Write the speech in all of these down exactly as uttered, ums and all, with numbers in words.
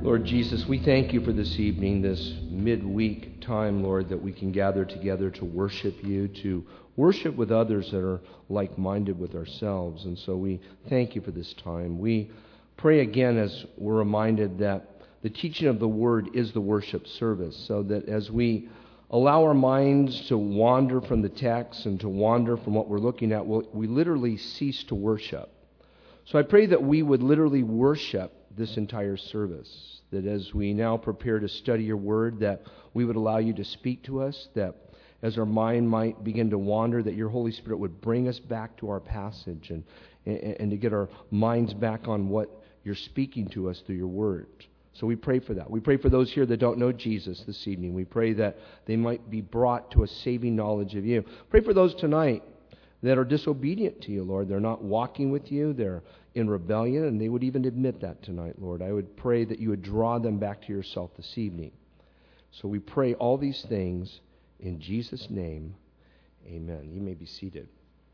Lord Jesus, we thank you for this evening, this midweek time, Lord, that we can gather together to worship you, to worship with others that are like-minded with ourselves. And so we thank you for this time. We pray again as we're reminded that the teaching of the Word is the worship service, so that as we allow our minds to wander from the text and to wander from what we're looking at, we'll, we literally cease to worship. So I pray that we would literally worship this entire service, that as we now prepare to study your word, that we would allow you to speak to us, that as our mind might begin to wander, that your Holy Spirit would bring us back to our passage and, and, and to get our minds back on what you're speaking to us through your word. So we pray for that. We pray for those here that don't know Jesus this evening. We pray that they might be brought to a saving knowledge of you. Pray for those tonight that are disobedient to you, Lord. They're not walking with you. They're in rebellion, and they would even admit that tonight, Lord. I would pray that you would draw them back to yourself this evening. So we pray all these things in Jesus' name. Amen. You may be seated.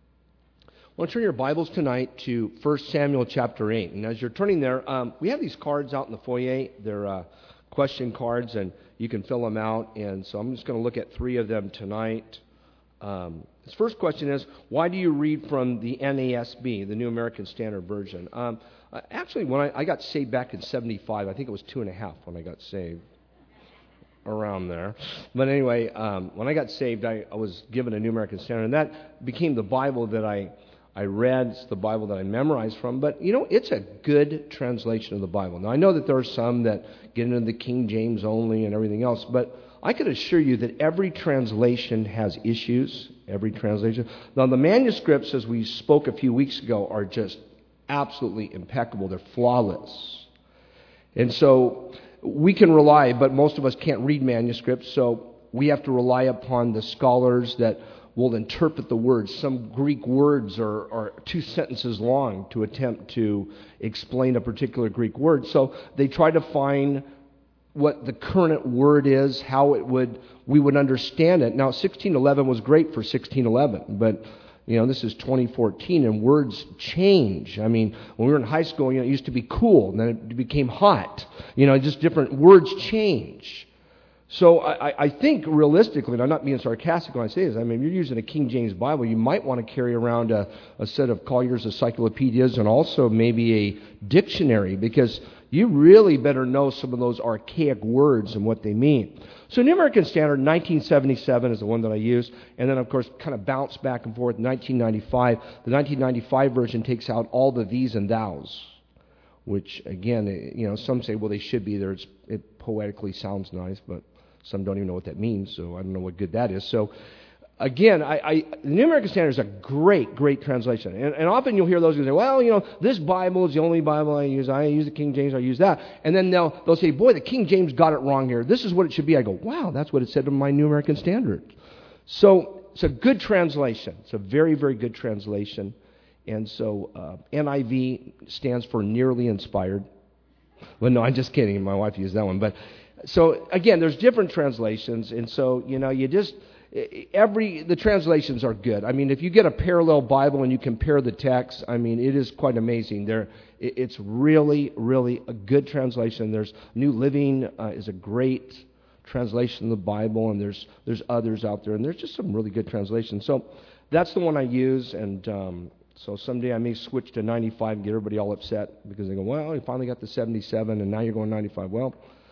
I want to turn your Bibles tonight to First Samuel chapter eight. And as you're turning there, um, we have these cards out in the foyer. They're uh, question cards, and you can fill them out. And so I'm just going to look at three of them tonight. Um, his first question is, why do you read from the N A S B, the New American Standard Version? Um, actually, when I, I got saved back in seventy-five, I think it was two and a half when I got saved, around there. But anyway, um, when I got saved, I, I was given a New American Standard, and that became the Bible that I, I read. It's the Bible that I memorized from. But, you know, it's a good translation of the Bible. Now, I know that there are some that get into the King James only and everything else, but I can assure you that every translation has issues, every translation. Now, the manuscripts, as we spoke a few weeks ago, are just absolutely impeccable. They're flawless. And so we can rely, but most of us can't read manuscripts, so we have to rely upon the scholars that will interpret the words. Some Greek words are, are two sentences long to attempt to explain a particular Greek word. So they try to find what the current word is, how it would we would understand it. Now, sixteen eleven was great for sixteen eleven, but you know this is twenty fourteen, and words change. I mean, when we were in high school, you know, it used to be cool, and then it became hot. You know, just different words change. So I, I think realistically, and I'm not being sarcastic when I say this, I mean, if you're using a King James Bible, you might want to carry around a, a set of Collier's encyclopedias and also maybe a dictionary, because you really better know some of those archaic words and what they mean. So New American Standard, nineteen seventy-seven is the one that I use, and then, of course, kind of bounce back and forth, nineteen ninety-five. The nineteen ninety-five version takes out all the these and thous, which, again, you know, some say, well, they should be there. It's, it poetically sounds nice, but some don't even know what that means, so I don't know what good that is. So, again, I, I, the New American Standard is a great, great translation. And, and often you'll hear those who say, well, you know, this Bible is the only Bible I use. I use the King James, I use that. And then they'll, they'll say, boy, the King James got it wrong here. This is what it should be. I go, wow, that's what it said in my New American Standard. So it's a good translation. It's a very, very good translation. And so uh, N I V stands for nearly inspired. Well, no, I'm just kidding. My wife used that one. But so, again, there's different translations. And so, you know, you just... Every the translations are good. I mean, if you get a parallel Bible and you compare the text, I mean, it is quite amazing. There, it's really, really a good translation. There's New Living uh, is a great translation of the Bible, and there's there's others out there, and there's just some really good translations. So that's the one I use, and um, so someday I may switch to ninety-five and get everybody all upset because they go, well, you finally got the seventy-seven, and now you're going ninety-five. Well,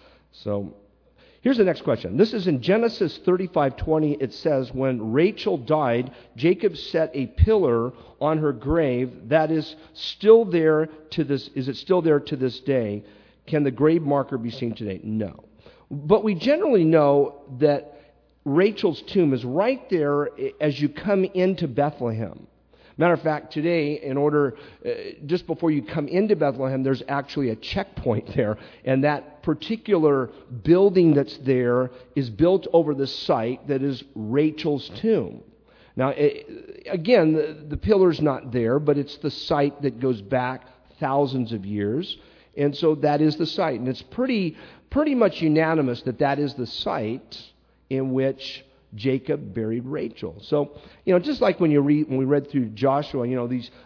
so. Here's the next question. This is in Genesis thirty-five twenty. It says, when Rachel died, Jacob set a pillar on her grave that is still there to this. Is it still there to this day? Can the grave marker be seen today? No. But we generally know that Rachel's tomb is right there as you come into Bethlehem. Matter of fact, today, in order, uh, just before you come into Bethlehem, there's actually a checkpoint there. And that particular building that's there is built over the site that is Rachel's tomb. Now, it, again, the, the pillar's not there, but it's the site that goes back thousands of years. And so that is the site. And it's pretty, pretty much unanimous that that is the site in which Jacob buried Rachel. So, you know, just like when you read, when we read through Joshua, you know, these these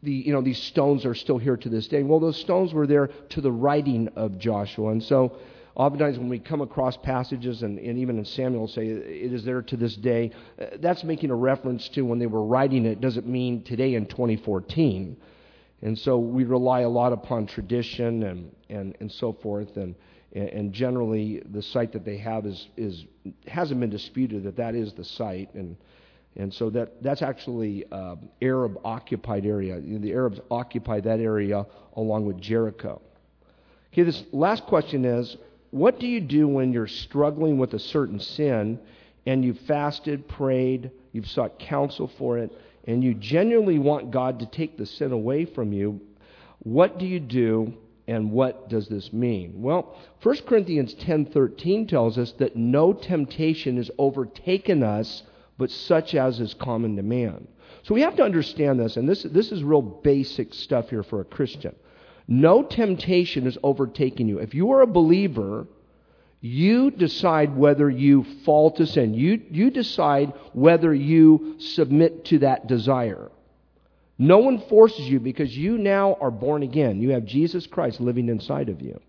the you know these stones are still here to this day. Well, those stones were there to the writing of Joshua, and so oftentimes when we come across passages, and, and even in Samuel say it is there to this day, uh, that's making a reference to when they were writing it. Doesn't mean today in twenty fourteen. And so we rely a lot upon tradition and, and, and so forth, and and generally the site that they have is is hasn't been disputed that that is the site, and and so that that's actually uh, Arab occupied area. You know, the Arabs occupied that area along with Jericho. Okay, this last question is, what do you do when you're struggling with a certain sin and you've fasted, prayed, you've sought counsel for it, and you genuinely want God to take the sin away from you? What do you do, and what does this mean? Well, First Corinthians ten thirteen tells us that no temptation is overtaken us, but such as is common to man. So we have to understand this, and this, this is real basic stuff here for a Christian. No temptation is overtaking you. If you are a believer, you decide whether you fall to sin. You, you decide whether you submit to that desire. No one forces you, because you now are born again. You have Jesus Christ living inside of you.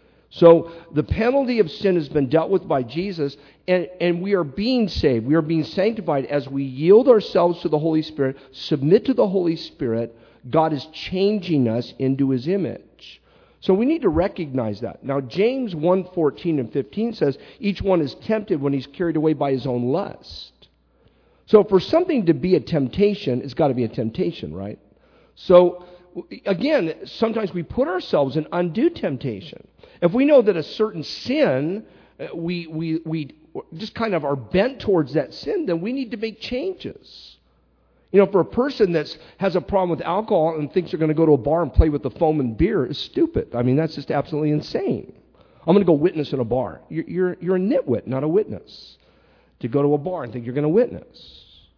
So the penalty of sin has been dealt with by Jesus, and, and we are being saved. We are being sanctified as we yield ourselves to the Holy Spirit, submit to the Holy Spirit. God is changing us into His image. So we need to recognize that. Now, James one fourteen and fifteen says, each one is tempted when he's carried away by his own lust. So for something to be a temptation, it's got to be a temptation, right? So, again, sometimes we put ourselves in undue temptation. If we know that a certain sin, we, we, we just kind of are bent towards that sin, then we need to make changes. You know, for a person that has a problem with alcohol and thinks they're going to go to a bar and play with the foam and beer is stupid. I mean, that's just absolutely insane. I'm going to go witness in a bar. You're, you're, you're a nitwit, not a witness. To go to a bar and think you're going to witness.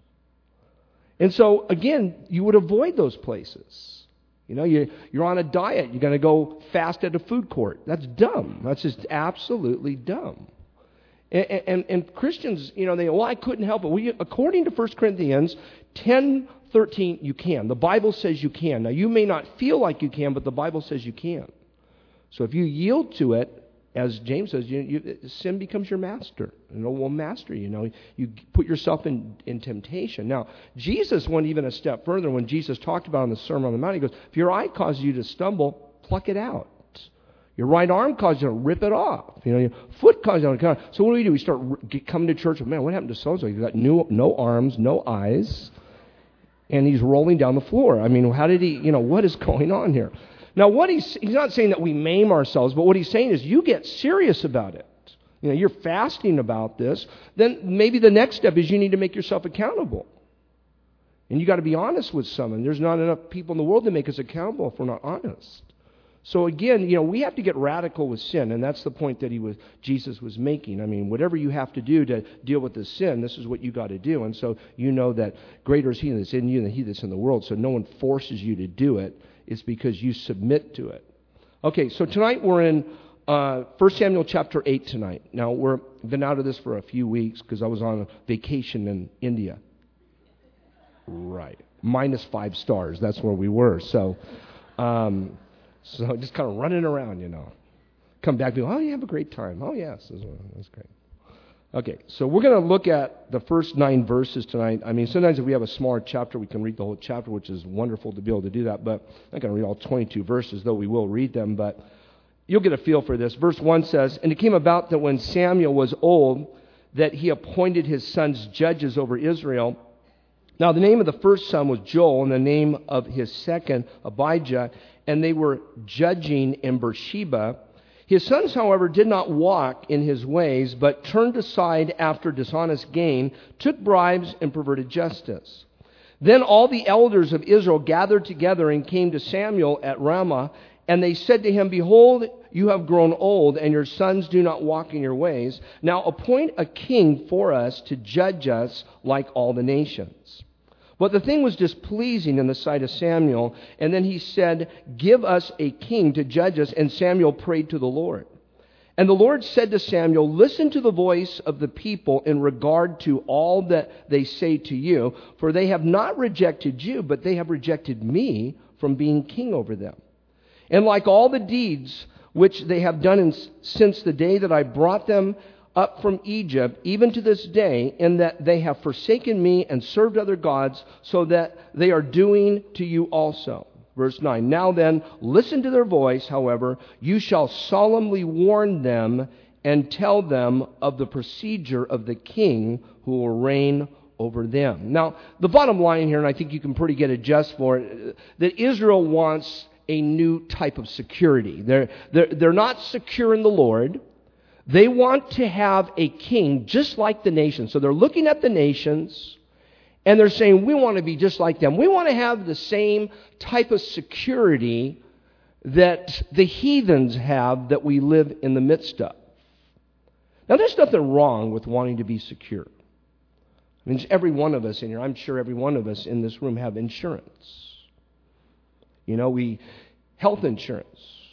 And so, again, you would avoid those places. You know, you, you're on a diet. You're going to go fast at a food court. That's dumb. That's just absolutely dumb. And, and, and Christians, you know, they, well, I couldn't help it. Well, you, according to First Corinthians ten thirteen, you can. The Bible says you can. Now, you may not feel like you can, but the Bible says you can. So if you yield to it, as James says, you, you, sin becomes your master. And it will master you. You know, you put yourself in, in temptation. Now, Jesus went even a step further when Jesus talked about in the Sermon on the Mount. He goes, if your eye causes you to stumble, pluck it out. Your right arm causes you to rip it off. You know, your foot causes you to. So what do we do? We start coming to church. Man, what happened to so-and-so? He's got no, no arms, no eyes, and he's rolling down the floor. I mean, how did he, you know, what is going on here? Now, what he's, he's not saying that we maim ourselves, but what he's saying is you get serious about it. You know, you're fasting about this. Then maybe the next step is you need to make yourself accountable. And you got to be honest with someone. There's not enough people in the world to make us accountable if we're not honest. So again, you know, we have to get radical with sin, and that's the point that he was, Jesus was making. I mean, whatever you have to do to deal with the sin, this is what you got to do. And so you know that greater is He that's in you than he that's in the world. So no one forces you to do it. It's because you submit to it. Okay, so tonight we're in uh, First Samuel chapter eight tonight. Now, we've been out of this for a few weeks because I was on a vacation in India. Right. Minus five stars. That's where we were. So, um, so just kind of running around, you know. Come back and go, oh, you have a great time. Oh, yes, that's great. Okay, so we're going to look at the first nine verses tonight. I mean, sometimes if we have a smaller chapter, we can read the whole chapter, which is wonderful to be able to do that. But I'm not going to read all twenty-two verses, though we will read them. But you'll get a feel for this. Verse one says, and it came about that when Samuel was old, that he appointed his sons judges over Israel. Now, the name of the first son was Joel, and the name of his second, Abijah, and they were judging in Beersheba. His sons, however, did not walk in his ways, but turned aside after dishonest gain, took bribes, and perverted justice. Then all the elders of Israel gathered together and came to Samuel at Ramah, and they said to him, behold, you have grown old, and your sons do not walk in your ways. Now appoint a king for us to judge us like all the nations. But the thing was displeasing in the sight of Samuel, and then he said, give us a king to judge us, and Samuel prayed to the Lord. And And the Lord said to Samuel, listen to the voice of the people in regard to all that they say to you, for they have not rejected you, but they have rejected me from being king over them. And like all the deeds which they have done in, since the day that I brought them up from Egypt, even to this day, in that they have forsaken me and served other gods, so that they are doing to you also. Verse nine, now then, listen to their voice, however, you shall solemnly warn them and tell them of the procedure of the king who will reign over them. Now, the bottom line here, and I think you can pretty get a gist for it, that Israel wants a new type of security. They're, they're, they're not secure in the Lord. They want to have a king just like the nations. So they're looking at the nations, and they're saying, we want to be just like them. We want to have the same type of security that the heathens have that we live in the midst of. Now, there's nothing wrong with wanting to be secure. I mean, every one of us in here, I'm sure every one of us in this room have insurance. You know, we, health insurance,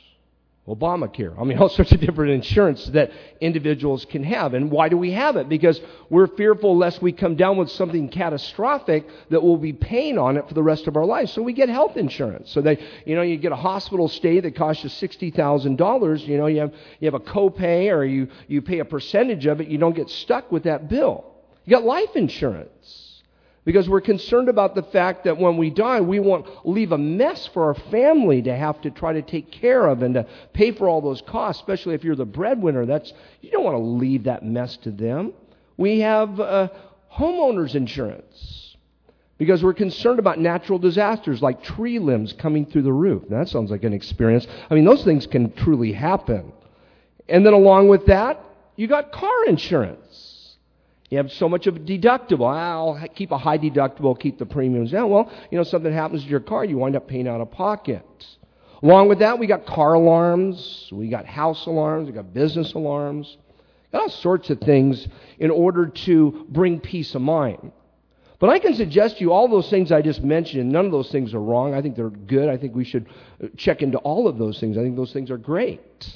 Obamacare. I mean, all sorts of different insurance that individuals can have. And why do we have it? Because we're fearful lest we come down with something catastrophic that we'll be paying on it for the rest of our lives. So we get health insurance. So they, you know, you get a hospital stay that costs you sixty thousand dollars. You know, you have you have a copay, or you, you pay a percentage of it. You don't get stuck with that bill. You got life insurance. Because we're concerned about the fact that when we die, we won't leave a mess for our family to have to try to take care of and to pay for all those costs, especially if you're the breadwinner. That's, you don't want to leave that mess to them. We have uh, homeowners insurance because we're concerned about natural disasters like tree limbs coming through the roof. Now, that sounds like an experience. I mean, those things can truly happen. And then along with that, you got car insurance. You have so much of a deductible. I'll keep a high deductible, keep the premiums down. Well, you know, something happens to your car, you wind up paying out of pocket. Along with that, we got car alarms, we got house alarms, we got business alarms, got all sorts of things in order to bring peace of mind. But I can suggest to you all those things I just mentioned, none of those things are wrong. I think they're good. I think we should check into all of those things. I think those things are great.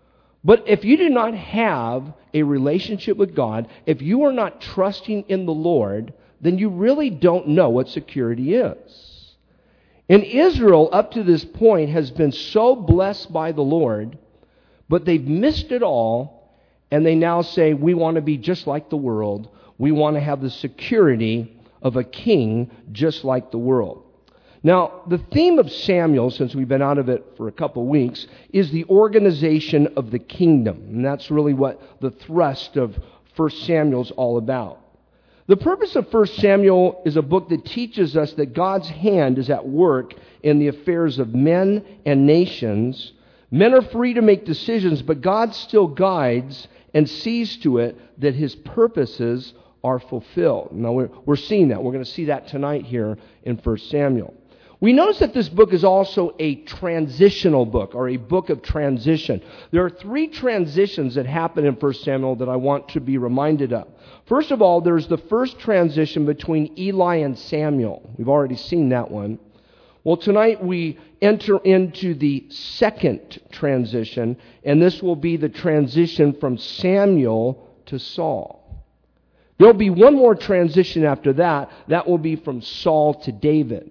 But if you do not have a relationship with God, if you are not trusting in the Lord, then you really don't know what security is. And Israel, up to this point, has been so blessed by the Lord, but they've missed it all, and they now say, we want to be just like the world. We want to have the security of a king just like the world. Now, the theme of Samuel, since we've been out of it for a couple weeks, is the organization of the kingdom. And that's really what the thrust of First Samuel is all about. The purpose of First Samuel is a book that teaches us that God's hand is at work in the affairs of men and nations. Men are free to make decisions, but God still guides and sees to it that His purposes are fulfilled. Now, we're, we're seeing that. We're going to see that tonight here in First Samuel. We notice that this book is also a transitional book, or a book of transition. There are three transitions that happen in First Samuel that I want to be reminded of. First of all, there's the first transition between Eli and Samuel. We've already seen that one. Well, tonight we enter into the second transition, and this will be the transition from Samuel to Saul. There'll be one more transition after that. That will be from Saul to David.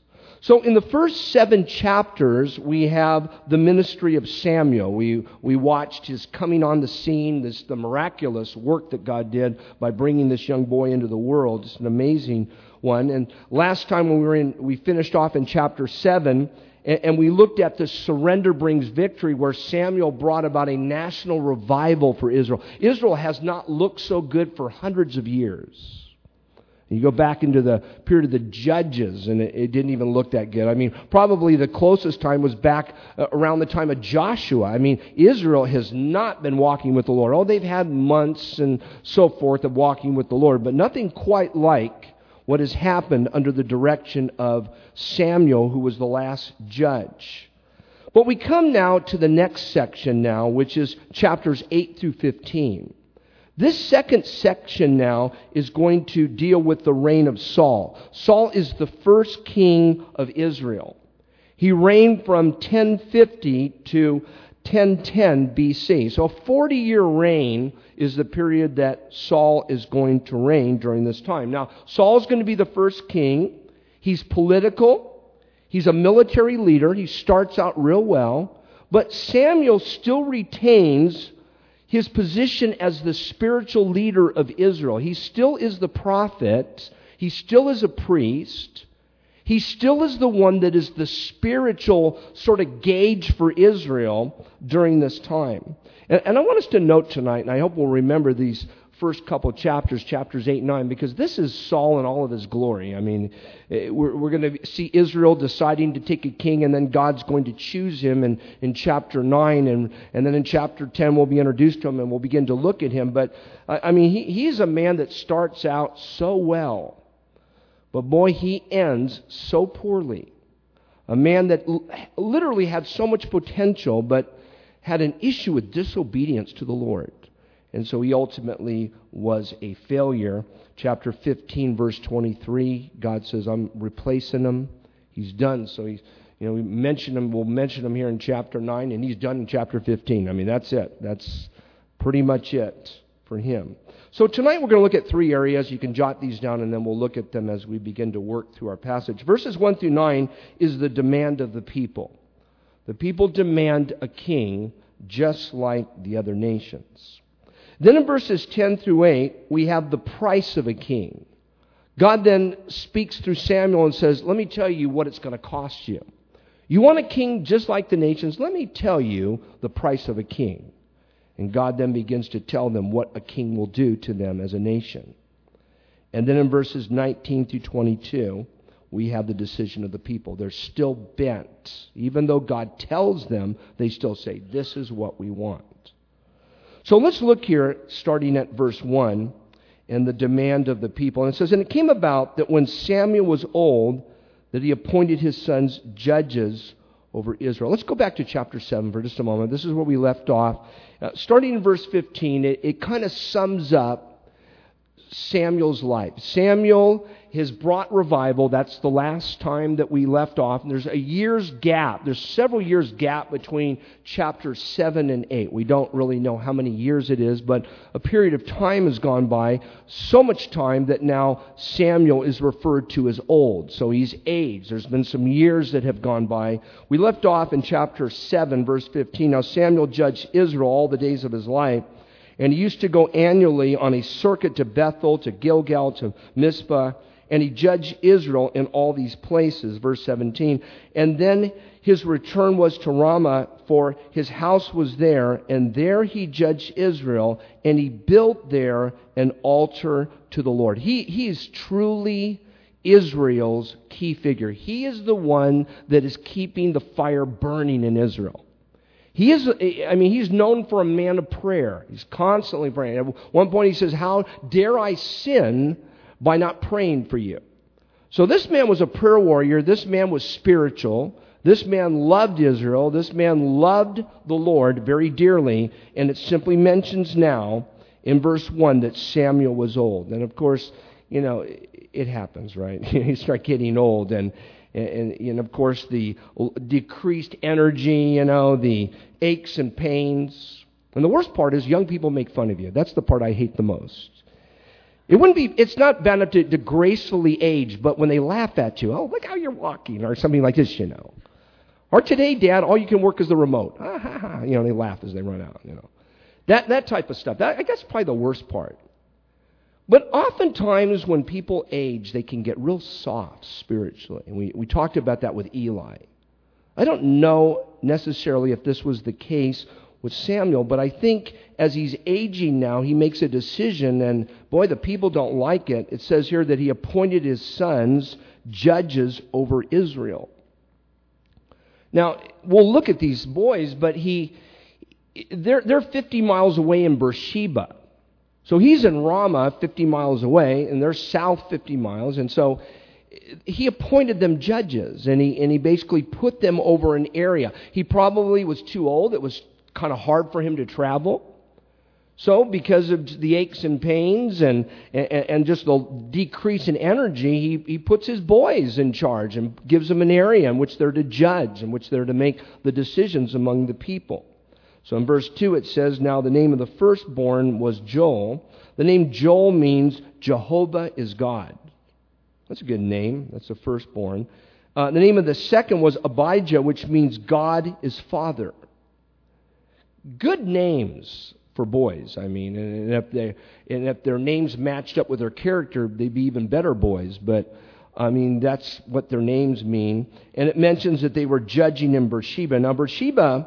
So in the first seven chapters, we have the ministry of Samuel. We we watched his coming on the scene, this the miraculous work that God did by bringing this young boy into the world. It's an amazing one. And last time when we were in, we finished off in chapter seven, and, and we looked at the surrender brings victory, where Samuel brought about a national revival for Israel. Israel has not looked so good for hundreds of years. You go back into the period of the Judges, and it, it didn't even look that good. I mean, probably the closest time was back uh, around the time of Joshua. I mean, Israel has not been walking with the Lord. Oh, they've had months and so forth of walking with the Lord, but nothing quite like what has happened under the direction of Samuel, who was the last judge. But we come now to the next section now, which is chapters eight through fifteen. This second section now is going to deal with the reign of Saul. Saul is the first king of Israel. He reigned from ten fifty to ten ten B C. So a forty-year reign is the period that Saul is going to reign during this time. Now, Saul is going to be the first king. He's political. He's a military leader. He starts out real well. But Samuel still retains his position as the spiritual leader of Israel. He still is the prophet. He still is a priest. He still is the one that is the spiritual sort of gauge for Israel during this time. And, and I want us to note tonight, and I hope we'll remember these first couple chapters, chapters eight and nine, because this is Saul in all of his glory. I mean, we're, we're going to see Israel deciding to take a king, and then God's going to choose him in, in chapter nine, and, and then in chapter ten we'll be introduced to him, and we'll begin to look at him. But, I mean, he, he's a man that starts out so well. But boy, he ends so poorly. A man that l- literally had so much potential, but had an issue with disobedience to the Lord. And so he ultimately was a failure. Chapter fifteen, verse twenty-three, God says, I'm replacing him. He's done. So he's, you know, we mention him, we'll mention him here in chapter nine, and he's done in chapter fifteen. I mean, that's it. That's pretty much it for him. So tonight we're going to look at three areas. You can jot these down, and then we'll look at them as we begin to work through our passage. Verses one through nine is the demand of the people. The people demand a king just like the other nations. Then in verses ten through eight, we have the price of a king. God then speaks through Samuel and says, let me tell you what it's going to cost you. You want a king just like the nations? Let me tell you the price of a king. And God then begins to tell them what a king will do to them as a nation. And then in verses nineteen through twenty-two, we have the decision of the people. They're still bent. Even though God tells them, they still say, this is what we want. So let's look here, starting at verse one, and the demand of the people. And it says, and it came about that when Samuel was old, that he appointed his sons judges over Israel. Let's go back to chapter seven for just a moment. This is where we left off. Uh, starting in verse fifteen, it, it kind of sums up Samuel's life. Samuel has brought revival. That's the last time that we left off. And there's a year's gap. There's several years gap between chapters seven and eight. We don't really know how many years it is, but a period of time has gone by. So much time that now Samuel is referred to as old. So he's aged. There's been some years that have gone by. We left off in chapter seven, verse fifteen. Now Samuel judged Israel all the days of his life. And he used to go annually on a circuit to Bethel, to Gilgal, to Mizpah. And he judged Israel in all these places, verse seventeen. And then his return was to Ramah, for his house was there, and there he judged Israel, and he built there an altar to the Lord. He, he is truly Israel's key figure. He is the one that is keeping the fire burning in Israel. He is, I mean, he's known for a man of prayer. He's constantly praying. At one point he says, how dare I sin by not praying for you? So this man was a prayer warrior. This man was spiritual. This man loved Israel. This man loved the Lord very dearly. And it simply mentions now in verse one that Samuel was old. And of course, you know, it happens, right? You start getting old, and And, and, of course, the decreased energy, you know, the aches and pains. And the worst part is young people make fun of you. That's the part I hate the most. It wouldn't be, it's not bad enough to, to gracefully age, but when they laugh at you, oh, look how you're walking, or something like this, you know. Or today, Dad, all you can work is the remote. Ah, ha, ha. You know, they laugh as they run out, you know. That, that type of stuff. That, I guess probably the worst part. But oftentimes when people age, they can get real soft spiritually. And we, we talked about that with Eli. I don't know necessarily if this was the case with Samuel, but I think as he's aging now, he makes a decision, and boy, the people don't like it. It says here that he appointed his sons judges over Israel. Now, we'll look at these boys, but he they're, they're fifty miles away in Beersheba. So he's in Ramah, fifty miles away, and they're south fifty miles. And so he appointed them judges, and he and he basically put them over an area. He probably was too old. It was kind of hard for him to travel. So because of the aches and pains and, and, and just the decrease in energy, he, he puts his boys in charge and gives them an area in which they're to judge, in which they're to make the decisions among the people. So in verse two it says, now the name of the firstborn was Joel. The name Joel means Jehovah is God. That's a good name. That's the firstborn. Uh, the name of the second was Abijah, which means God is Father. Good names for boys, I mean. And if, they, and if their names matched up with their character, they'd be even better boys. But, I mean, that's what their names mean. And it mentions that they were judging in Beersheba. Now, Beersheba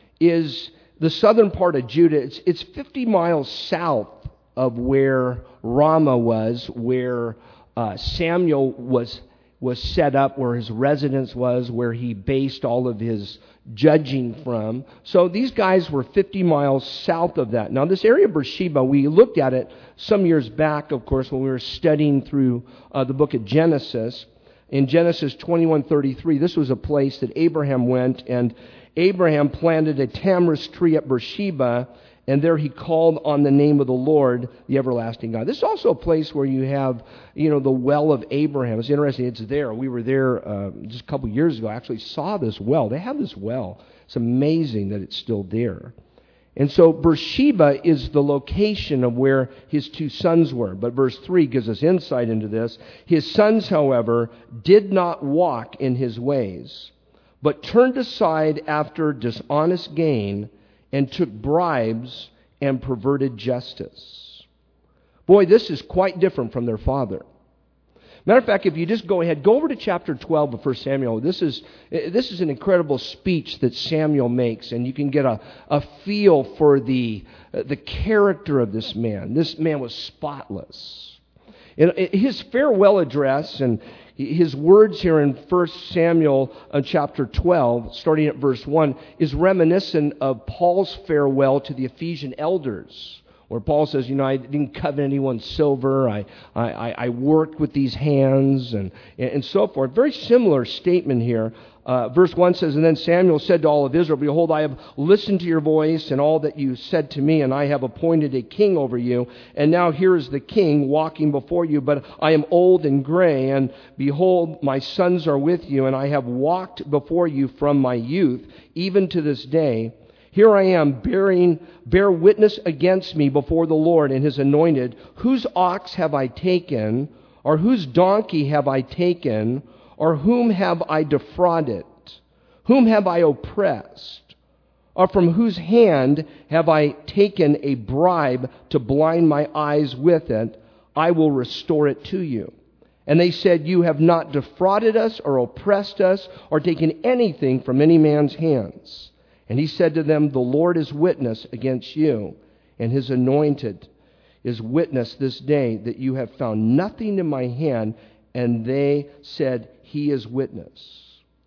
is the southern part of Judah. It's, it's fifty miles south of where Ramah was, where uh, Samuel was was set up, where his residence was, where he based all of his judging from. So these guys were fifty miles south of that. Now this area of Beersheba, we looked at it some years back, of course, when we were studying through uh, the book of Genesis. In Genesis twenty-one thirty-three, this was a place that Abraham went, and Abraham planted a tamarisk tree at Beersheba, and there he called on the name of the Lord, the everlasting God. This is also a place where you have, you know, the well of Abraham. It's interesting. It's there. We were there uh, just a couple years ago. I actually saw this well. They have this well. It's amazing that it's still there. And so Beersheba is the location of where his two sons were. But verse three gives us insight into this. His sons, however, did not walk in his ways, but turned aside after dishonest gain and took bribes and perverted justice. Boy, this is quite different from their father. Matter of fact, if you just go ahead, go over to chapter twelve of First Samuel. This is this is an incredible speech that Samuel makes, and you can get a, a feel for the, the character of this man. This man was spotless. And his farewell address and his words here in First Samuel uh, chapter twelve, starting at verse one, is reminiscent of Paul's farewell to the Ephesian elders, where Paul says, you know, I didn't covet anyone's silver, I, I, I worked with these hands, and, and so forth. Very similar statement here. Uh, verse one says, and then Samuel said to all of Israel, behold, I have listened to your voice and all that you said to me, and I have appointed a king over you. And now here is the king walking before you, but I am old and gray, and behold, my sons are with you, and I have walked before you from my youth, even to this day. Here I am, bearing, bear witness against me before the Lord and his anointed. Whose ox have I taken, or whose donkey have I taken, or whom have I defrauded? Whom have I oppressed? Or from whose hand have I taken a bribe to blind my eyes with it? I will restore it to you. And they said, you have not defrauded us or oppressed us or taken anything from any man's hands. And he said to them, the Lord is witness against you, and his anointed is witness this day that you have found nothing in my hand. And they said, he is witness.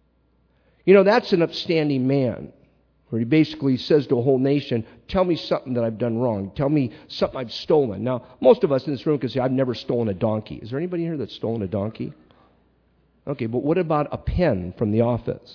You know, that's an upstanding man, where he basically says to a whole nation, tell me something that I've done wrong. Tell me something I've stolen. Now, most of us in this room can say, I've never stolen a donkey. Is there anybody here that's stolen a donkey? Okay, but what about a pen from the office?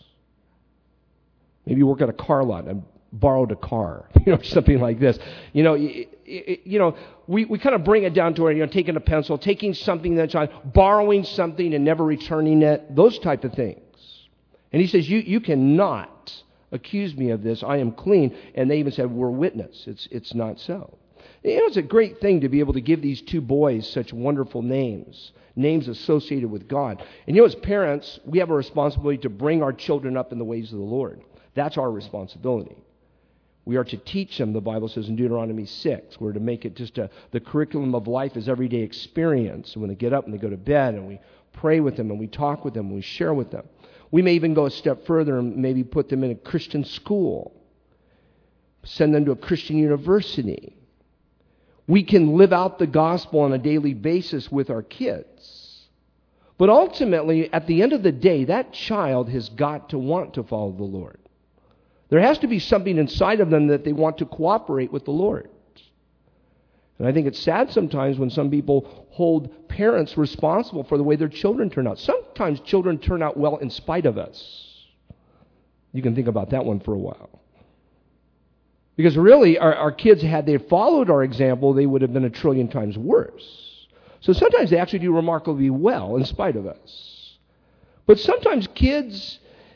Maybe you work at a car lot and borrowed a car, you know, something like this. You know, you, you know, we, we kind of bring it down to where, you know, taking a pencil, taking something that's on, borrowing something and never returning it, those type of things. And he says, you, you cannot accuse me of this. I am clean. And they even said, we're witness. It's, it's not so. You know, it's a great thing to be able to give these two boys such wonderful names, names associated with God. And you know, as parents, we have a responsibility to bring our children up in the ways of the Lord. That's our responsibility. We are to teach them, the Bible says in Deuteronomy six. We're to make it just a, the curriculum of life is everyday experience. And when they get up and they go to bed, and we pray with them, and we talk with them, and we share with them. We may even go a step further and maybe put them in a Christian school. Send them to a Christian university. We can live out the gospel on a daily basis with our kids. But ultimately, at the end of the day, that child has got to want to follow the Lord. There has to be something inside of them that they want to cooperate with the Lord. And I think it's sad sometimes when some people hold parents responsible for the way their children turn out. Sometimes children turn out well in spite of us. You can think about that one for a while. Because really, our, our kids, had they followed our example, they would have been a trillion times worse. So sometimes they actually do remarkably well in spite of us. But sometimes kids,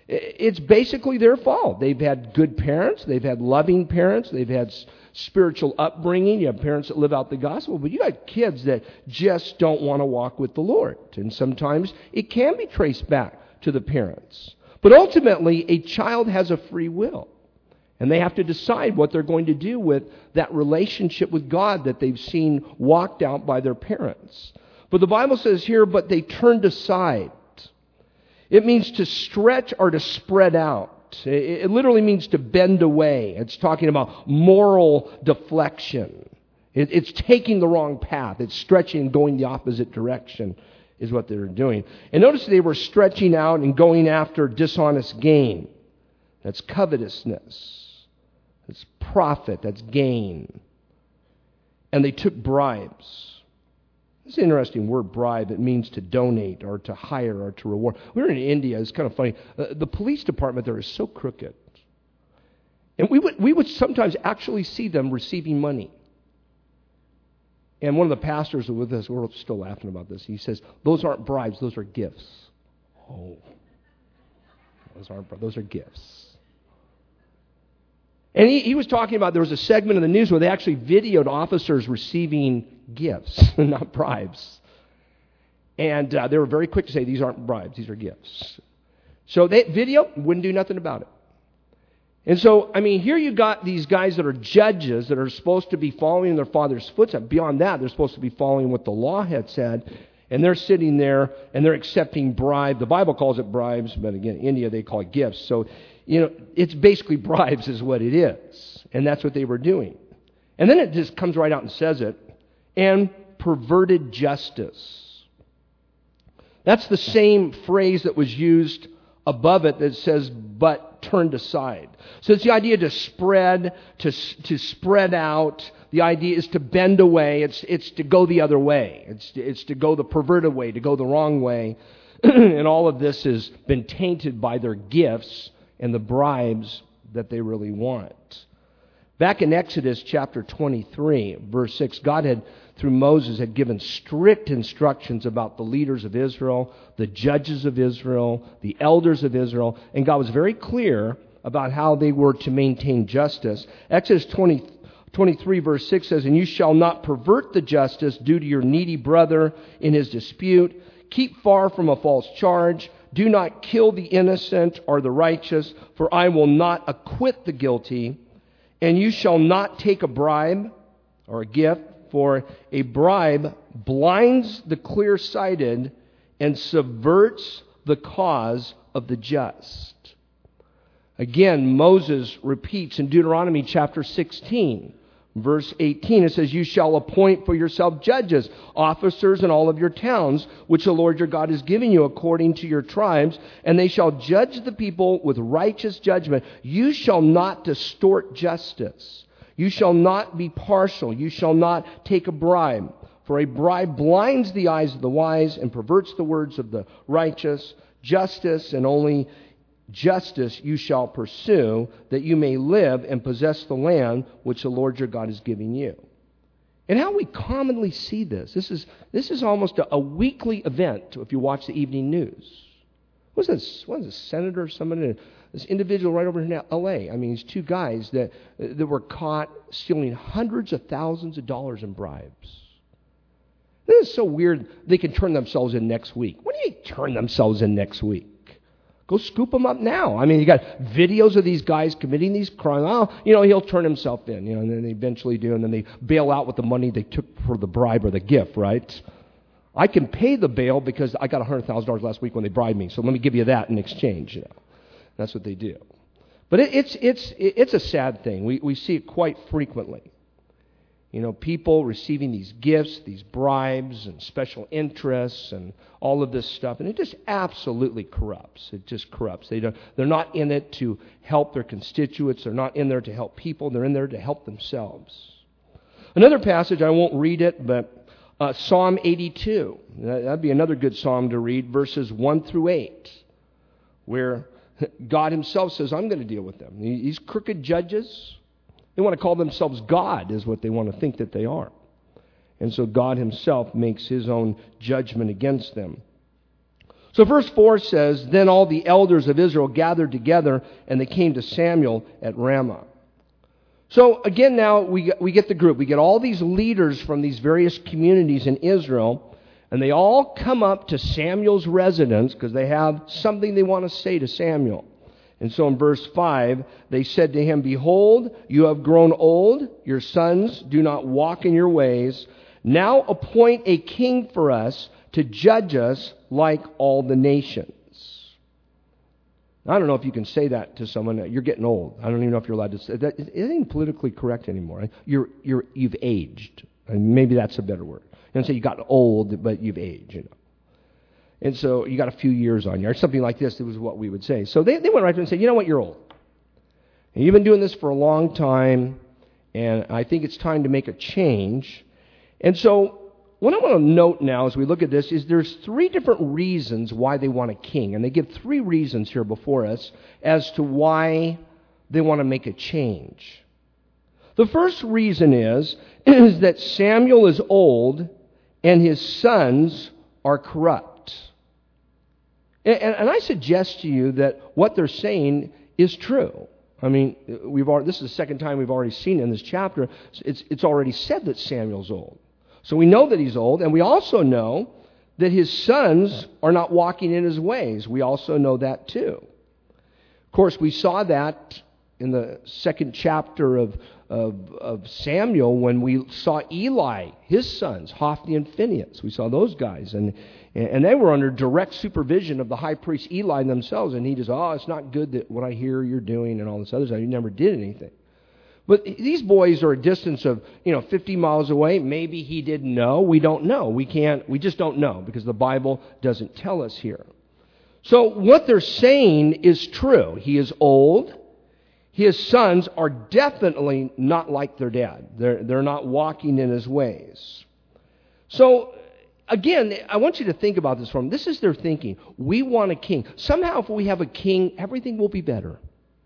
It's basically their fault. They've had good parents. They've had loving parents. They've had spiritual upbringing. You have parents that live out the gospel. But you got kids that just don't want to walk with the Lord. And sometimes it can be traced back to the parents. But ultimately, a child has a free will. And they have to decide what they're going to do with that relationship with God that they've seen walked out by their parents. But the Bible says here, but they turned aside. It means to stretch or to spread out. It literally means to bend away. It's talking about moral deflection. It's taking the wrong path. It's stretching and going the opposite direction is what they're doing. And notice they were stretching out and going after dishonest gain. That's covetousness. That's profit. That's gain. And they took bribes. It's an interesting word, bribe. It means to donate or to hire or to reward. We were in India. It's kind of funny. Uh, the police department there is so crooked. And we would, we would sometimes actually see them receiving money. And one of the pastors with us, we're still laughing about this, he says, those aren't bribes, those are gifts. Oh. Those aren't those are gifts. And he, he was talking about, there was a segment of the news where they actually videoed officers receiving gifts, not bribes. And uh, they were very quick to say, these aren't bribes, these are gifts. So they video, wouldn't do nothing about it. And so, I mean, here you got these guys that are judges that are supposed to be following their father's footsteps. Beyond that, they're supposed to be following what the law had said. And they're sitting there and they're accepting bribe. The Bible calls it bribes, but again, India, they call it gifts. So, you know, it's basically bribes is what it is. And that's what they were doing. And then it just comes right out and says it. And perverted justice. That's the same phrase that was used above it that says, but turned aside. So it's the idea to spread, to to spread out. The idea is to bend away. It's it's to go the other way. It's it's to go the perverted way, to go the wrong way. And all of this has been tainted by their gifts and the bribes that they really want. Back in Exodus chapter twenty-three, verse six, God had, through Moses, had given strict instructions about the leaders of Israel, the judges of Israel, the elders of Israel, and God was very clear about how they were to maintain justice. Exodus twenty, twenty-three, verse six says, and you shall not pervert the justice due to your needy brother in his dispute. Keep far from a false charge. Do not kill the innocent or the righteous, for I will not acquit the guilty. And you shall not take a bribe or a gift, for a bribe blinds the clear-sighted and subverts the cause of the just. Again, Moses repeats in Deuteronomy chapter sixteen, verse eighteen, it says, you shall appoint for yourself judges, officers in all of your towns, which the Lord your God is giving you according to your tribes, and they shall judge the people with righteous judgment. You shall not distort justice. You shall not be partial. You shall not take a bribe. For a bribe blinds the eyes of the wise and perverts the words of the righteous. Justice and only justice you shall pursue, that you may live and possess the land which the Lord your God is giving you. And how we commonly see this, this is this is almost a, a weekly event if you watch the evening news. Was this, what was this senator or somebody, this individual right over in L A? I mean, these two guys that, that were caught stealing hundreds of thousands of dollars in bribes. This is so weird, they can turn themselves in next week. When do you turn themselves in next week? Go scoop them up now. I mean, you got videos of these guys committing these crimes. Oh, you know, he'll turn himself in, you know, and then they eventually do, and then they bail out with the money they took for the bribe or the gift, right? I can pay the bail because I got one hundred thousand dollars last week when they bribed me, so let me give you that in exchange. You know, that's what they do. But it, it's it's it's a sad thing. We we see it quite frequently. You know, people receiving these gifts, these bribes and special interests and all of this stuff. And it just absolutely corrupts. It just corrupts. They don't, they're not in it to help their constituents. They're not in there to help people. They're in there to help themselves. Another passage, I won't read it, but uh, Psalm eighty-two. That'd be another good psalm to read, verses one through eight, where God himself says, I'm going to deal with them. These crooked judges, they want to call themselves God, is what they want to think that they are. And so God himself makes his own judgment against them. So verse four says, Then all the elders of Israel gathered together, and they came to Samuel at Ramah. So again now, we, we get the group. We get all these leaders from these various communities in Israel, and they all come up to Samuel's residence because they have something they want to say to Samuel. And so in verse five, they said to him, Behold, you have grown old, your sons do not walk in your ways. Now appoint a king for us to judge us like all the nations. I don't know if you can say that to someone. You're getting old. I don't even know if you're allowed to say that. It ain't politically correct anymore. You're, you're, you've aged. And maybe that's a better word. You don't say you got old, but you've aged, you know. And so you got a few years on you, or something like this. It was what we would say. So they, they went right to him and said, you know what, you're old. And you've been doing this for a long time, and I think it's time to make a change. And so what I want to note now as we look at this is there's three different reasons why they want a king. And they give three reasons here before us as to why they want to make a change. The first reason is, is that Samuel is old and his sons are corrupt. And, and I suggest to you that what they're saying is true. I mean, we've already, this is the second time we've already seen in this chapter. It's, it's already said that Samuel's old. So we know that he's old, and we also know that his sons are not walking in his ways. We also know that too. Of course, we saw that in the second chapter of, of, of Samuel when we saw Eli, his sons, Hophni and Phinehas. We saw those guys, and and they were under direct supervision of the high priest Eli themselves, and he just, oh, it's not good that what I hear you're doing and all this other stuff. You never did anything. But these boys are a distance of, you know, fifty miles away. Maybe he didn't know. We don't know. We can't, we just don't know because the Bible doesn't tell us here. So what they're saying is true. He is old. His sons are definitely not like their dad. They're, they're not walking in his ways. So, again, I want you to think about this from, this is their thinking. We want a king. Somehow if we have a king, everything will be better.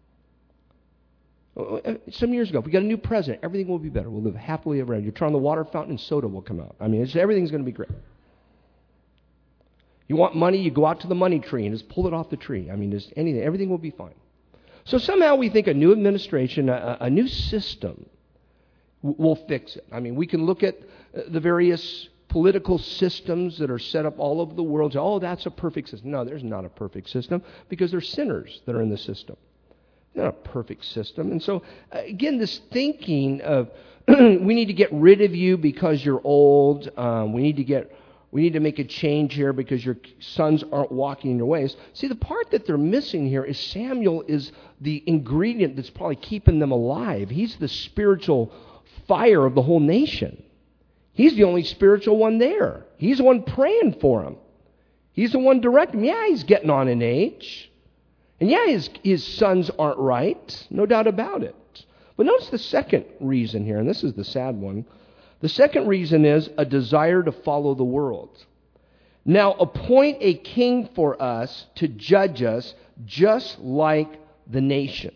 Some years ago, if we got a new president, everything will be better. We'll live happily ever after. You turn on the water fountain and soda will come out. I mean, it's, everything's going to be great. You want money, you go out to the money tree and just pull it off the tree. I mean, just anything, everything will be fine. So somehow we think a new administration, a, a new system will fix it. I mean, we can look at the various political systems that are set up all over the world. Oh, that's a perfect system. No, there's not a perfect system because there's sinners that are in the system. Not a perfect system. And so, again, this thinking of we need to get rid of you because you're old. Um, we need to get, we need to make a change here because your sons aren't walking in your ways. See, the part that they're missing here is Samuel is the ingredient that's probably keeping them alive. He's the spiritual fire of the whole nation. He's the only spiritual one there. He's the one praying for them. He's the one directing. Yeah, he's getting on in age. And yeah, his, his sons aren't right, no doubt about it. But notice the second reason here, and this is the sad one. The second reason is a desire to follow the world. Now, appoint a king for us to judge us just like the nations.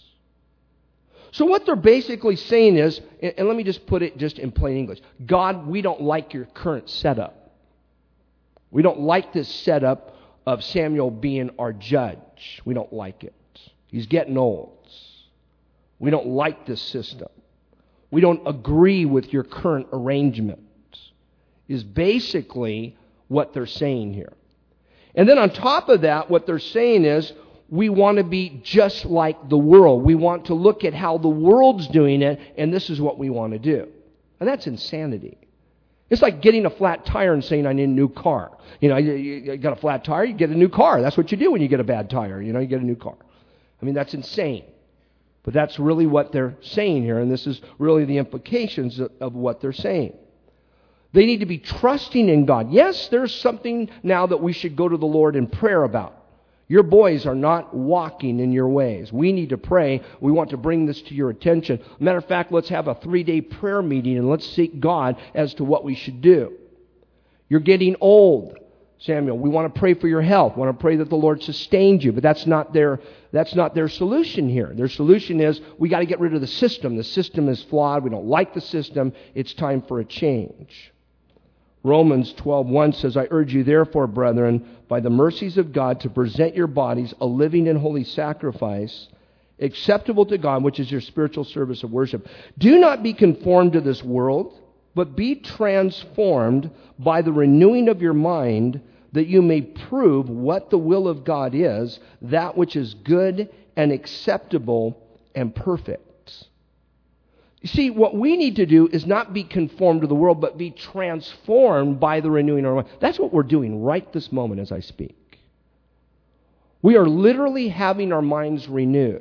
So what they're basically saying is, and let me just put it just in plain English, God, we don't like your current setup. We don't like this setup of Samuel being our judge. We don't like it. He's getting old. We don't like this system. We don't agree with your current arrangement, is basically what they're saying here. And then on top of that, what they're saying is, we want to be just like the world. We want to look at how the world's doing it, and this is what we want to do. And that's insanity. It's like getting a flat tire and saying, I need a new car. You know, you, you got a flat tire, you get a new car. That's what you do when you get a bad tire. You know, you get a new car. I mean, that's insane. But that's really what they're saying here, and this is really the implications of, of what they're saying. They need to be trusting in God. Yes, there's something now that we should go to the Lord in prayer about. Your boys are not walking in your ways. We need to pray. We want to bring this to your attention. Matter of fact, let's have a three-day prayer meeting and let's seek God as to what we should do. You're getting old, Samuel. We want to pray for your health. We want to pray that the Lord sustains you. But that's not their, that's not their solution here. Their solution is we got to get rid of the system. The system is flawed. We don't like the system. It's time for a change. Romans twelve one says, I urge you therefore, brethren, by the mercies of God, to present your bodies a living and holy sacrifice, acceptable to God, which is your spiritual service of worship. Do not be conformed to this world, but be transformed by the renewing of your mind, that you may prove what the will of God is, that which is good and acceptable and perfect. You see, what we need to do is not be conformed to the world, but be transformed by the renewing of our mind. That's what we're doing right this moment as I speak. We are literally having our minds renewed.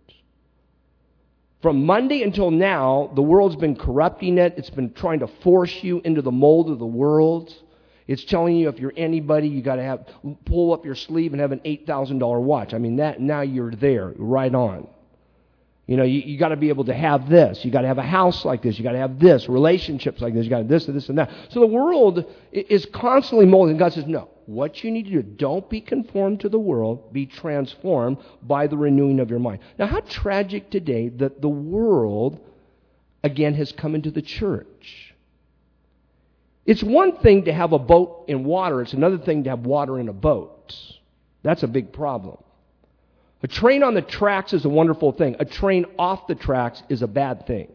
From Monday until now, the world's been corrupting it. It's been trying to force you into the mold of the world. It's telling you if you're anybody, you got to have pull up your sleeve and have an eight thousand dollars watch. I mean, that now you're there, right on. You know, you, you got to be able to have this. You got to have a house like this. You got to have this. Relationships like this. You got to have this and this and that. So the world is constantly molding. And God says, no. What you need to do, don't be conformed to the world. Be transformed by the renewing of your mind. Now, how tragic today that the world, again, has come into the church. It's one thing to have a boat in water. It's another thing to have water in a boat. That's a big problem. A train on the tracks is a wonderful thing. A train off the tracks is a bad thing.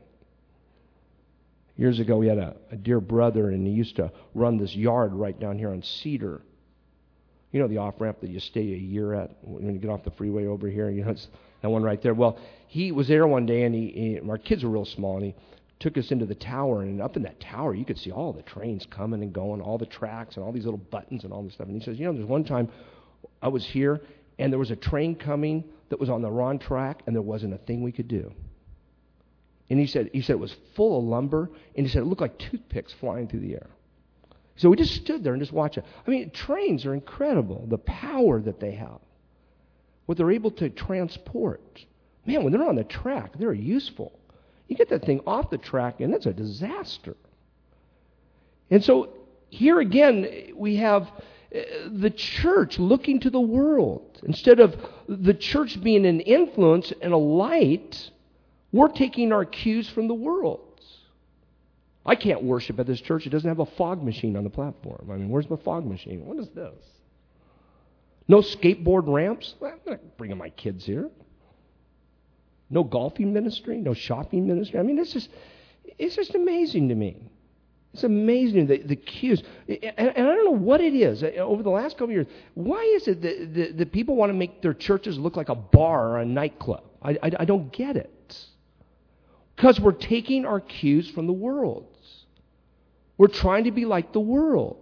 Years ago, we had a, a dear brother, and he used to run this yard right down here on Cedar. You know the off-ramp that you stay a year at when you get off the freeway over here? You know, it's that one right there. Well, he was there one day, and he, he, our kids were real small, and he took us into the tower, and up in that tower, you could see all the trains coming and going, all the tracks, and all these little buttons and all this stuff. And he says, you know, there's one time I was here, and there was a train coming that was on the wrong track, and there wasn't a thing we could do. And he said, he said it was full of lumber, and he said it looked like toothpicks flying through the air. So we just stood there and just watched it. I mean, trains are incredible, the power that they have, what they're able to transport. Man, when they're on the track, they're useful. You get that thing off the track, and it's a disaster. And so here again, we have the church looking to the world. Instead of the church being an influence and a light, we're taking our cues from the world. I can't worship at this church. It doesn't have a fog machine on the platform. I mean, where's my fog machine? What is this? No skateboard ramps? Well, I'm not bringing my kids here. No golfing ministry? No shopping ministry? I mean, it's just, it's just amazing to me. It's amazing, the, the cues. And, and I don't know what it is. Over the last couple of years, why is it that, that, that people want to make their churches look like a bar or a nightclub? I, I, I don't get it. Because we're taking our cues from the world. We're trying to be like the world.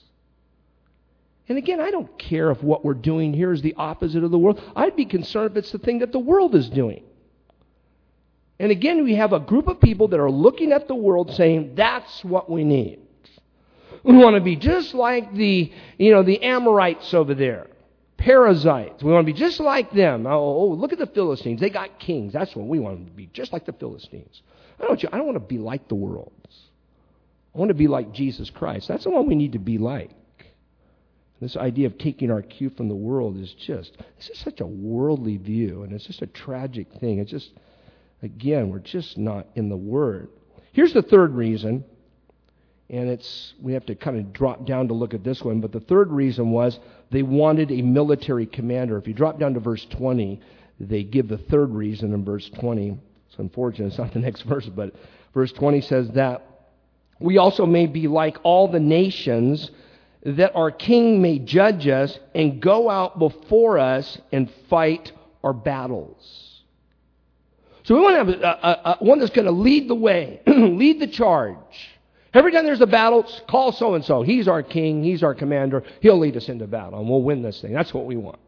And again, I don't care if what we're doing here is the opposite of the world. I'd be concerned if it's the thing that the world is doing. And again, we have a group of people that are looking at the world saying, that's what we need. We want to be just like the, you know, the Amorites over there. Perizzites. We want to be just like them. Oh, oh, look at the Philistines. They got kings. That's what we want to be, just like the Philistines. I don't, I don't want to be like the world. I want to be like Jesus Christ. That's the one we need to be like. This idea of taking our cue from the world is just, it's just such a worldly view, and it's just a tragic thing. It's just, again, we're just not in the Word. Here's the third reason, and it's we have to kind of drop down to look at this one, but the third reason was they wanted a military commander. If you drop down to verse twenty, they give the third reason in verse twenty. It's unfortunate, it's not the next verse, but verse twenty says that we also may be like all the nations, that our king may judge us and go out before us and fight our battles. So we want to have a, a, a, one that's going to lead the way, lead the charge. Every time there's a battle, call so-and-so. He's our king. He's our commander. He'll lead us into battle, and we'll win this thing. That's what we want.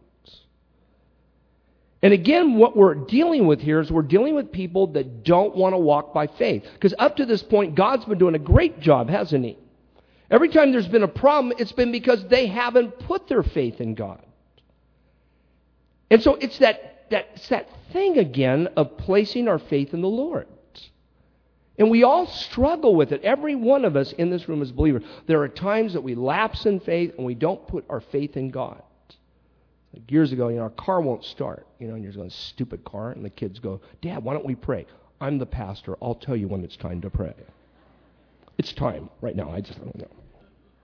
And again, what we're dealing with here is we're dealing with people that don't want to walk by faith. Because up to this point, God's been doing a great job, hasn't He? Every time there's been a problem, it's been because they haven't put their faith in God. And so it's that, that, it's that thing again of placing our faith in the Lord. And we all struggle with it. Every one of us in this room is believers. There are times that we lapse in faith and we don't put our faith in God. Like years ago, you know, our car won't start. You know, and you're going, stupid car. And the kids go, Dad, why don't we pray? I'm the pastor. I'll tell you when it's time to pray. It's time right now. I just don't know.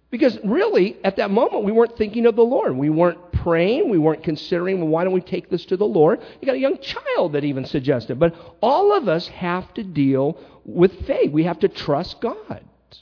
Because really, at that moment, we weren't thinking of the Lord. We weren't praying. We weren't considering, well, why don't we take this to the Lord? You got a young child that even suggested. But all of us have to deal with faith. We have to trust God.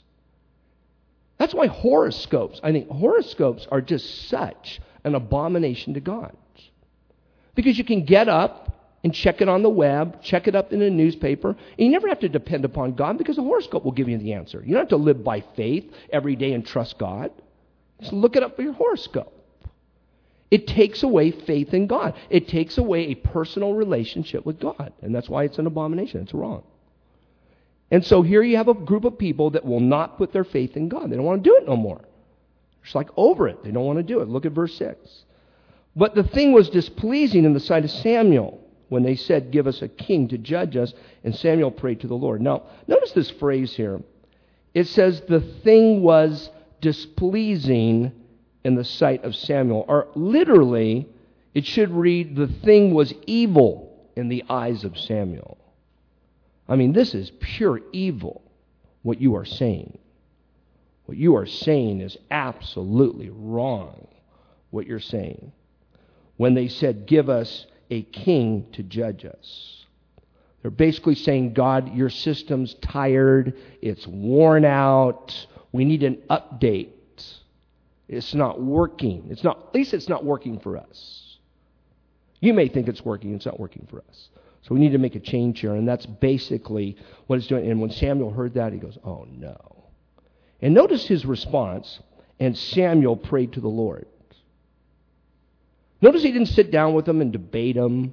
That's why horoscopes, I think horoscopes are just such an abomination to God. Because you can get up and check it on the web, check it up in a newspaper, and you never have to depend upon God because the horoscope will give you the answer. You don't have to live by faith every day and trust God. Just look it up for your horoscope. It takes away faith in God. It takes away a personal relationship with God, and that's why it's an abomination. It's wrong. And so here you have a group of people that will not put their faith in God. They don't want to do it no more. They're just like over it. They don't want to do it. Look at verse six. But the thing was displeasing in the sight of Samuel when they said, give us a king to judge us, and Samuel prayed to the Lord. Now, notice this phrase here. It says, the thing was displeasing in the sight of Samuel. Or literally, it should read, the thing was evil in the eyes of Samuel. I mean, this is pure evil, what you are saying. What you are saying is absolutely wrong, what you're saying. When they said, give us a king to judge us. They're basically saying, God, your system's tired, it's worn out, we need an update. It's not working. It's not, at least it's not working for us. You may think it's working, it's not working for us. So we need to make a change here, and that's basically what it's doing. And when Samuel heard that, he goes, oh no. And notice his response, and Samuel prayed to the Lord. Notice he didn't sit down with them and debate them.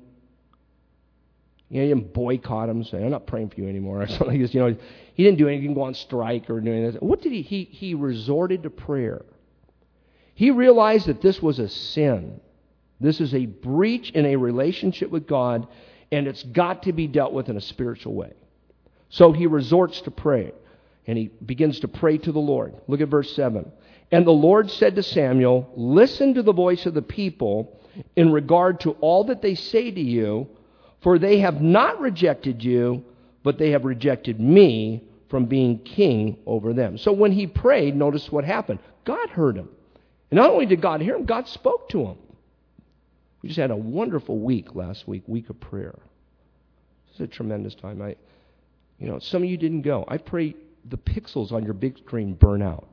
You know, he didn't boycott them, say, I'm not praying for you anymore, or something like this. You know, he didn't do anything, he didn't go on strike or do anything. What did he, he, he resorted to prayer. He realized that this was a sin. This is a breach in a relationship with God, and it's got to be dealt with in a spiritual way. So he resorts to prayer, and he begins to pray to the Lord. Look at verse seven. And the Lord said to Samuel, listen to the voice of the people in regard to all that they say to you, for they have not rejected you, but they have rejected me from being king over them. So when he prayed, notice what happened. God heard him. And not only did God hear him, God spoke to him. We just had a wonderful week last week, week of prayer. This is a tremendous time. I, you know, some of you didn't go. I pray the pixels on your big screen burn out.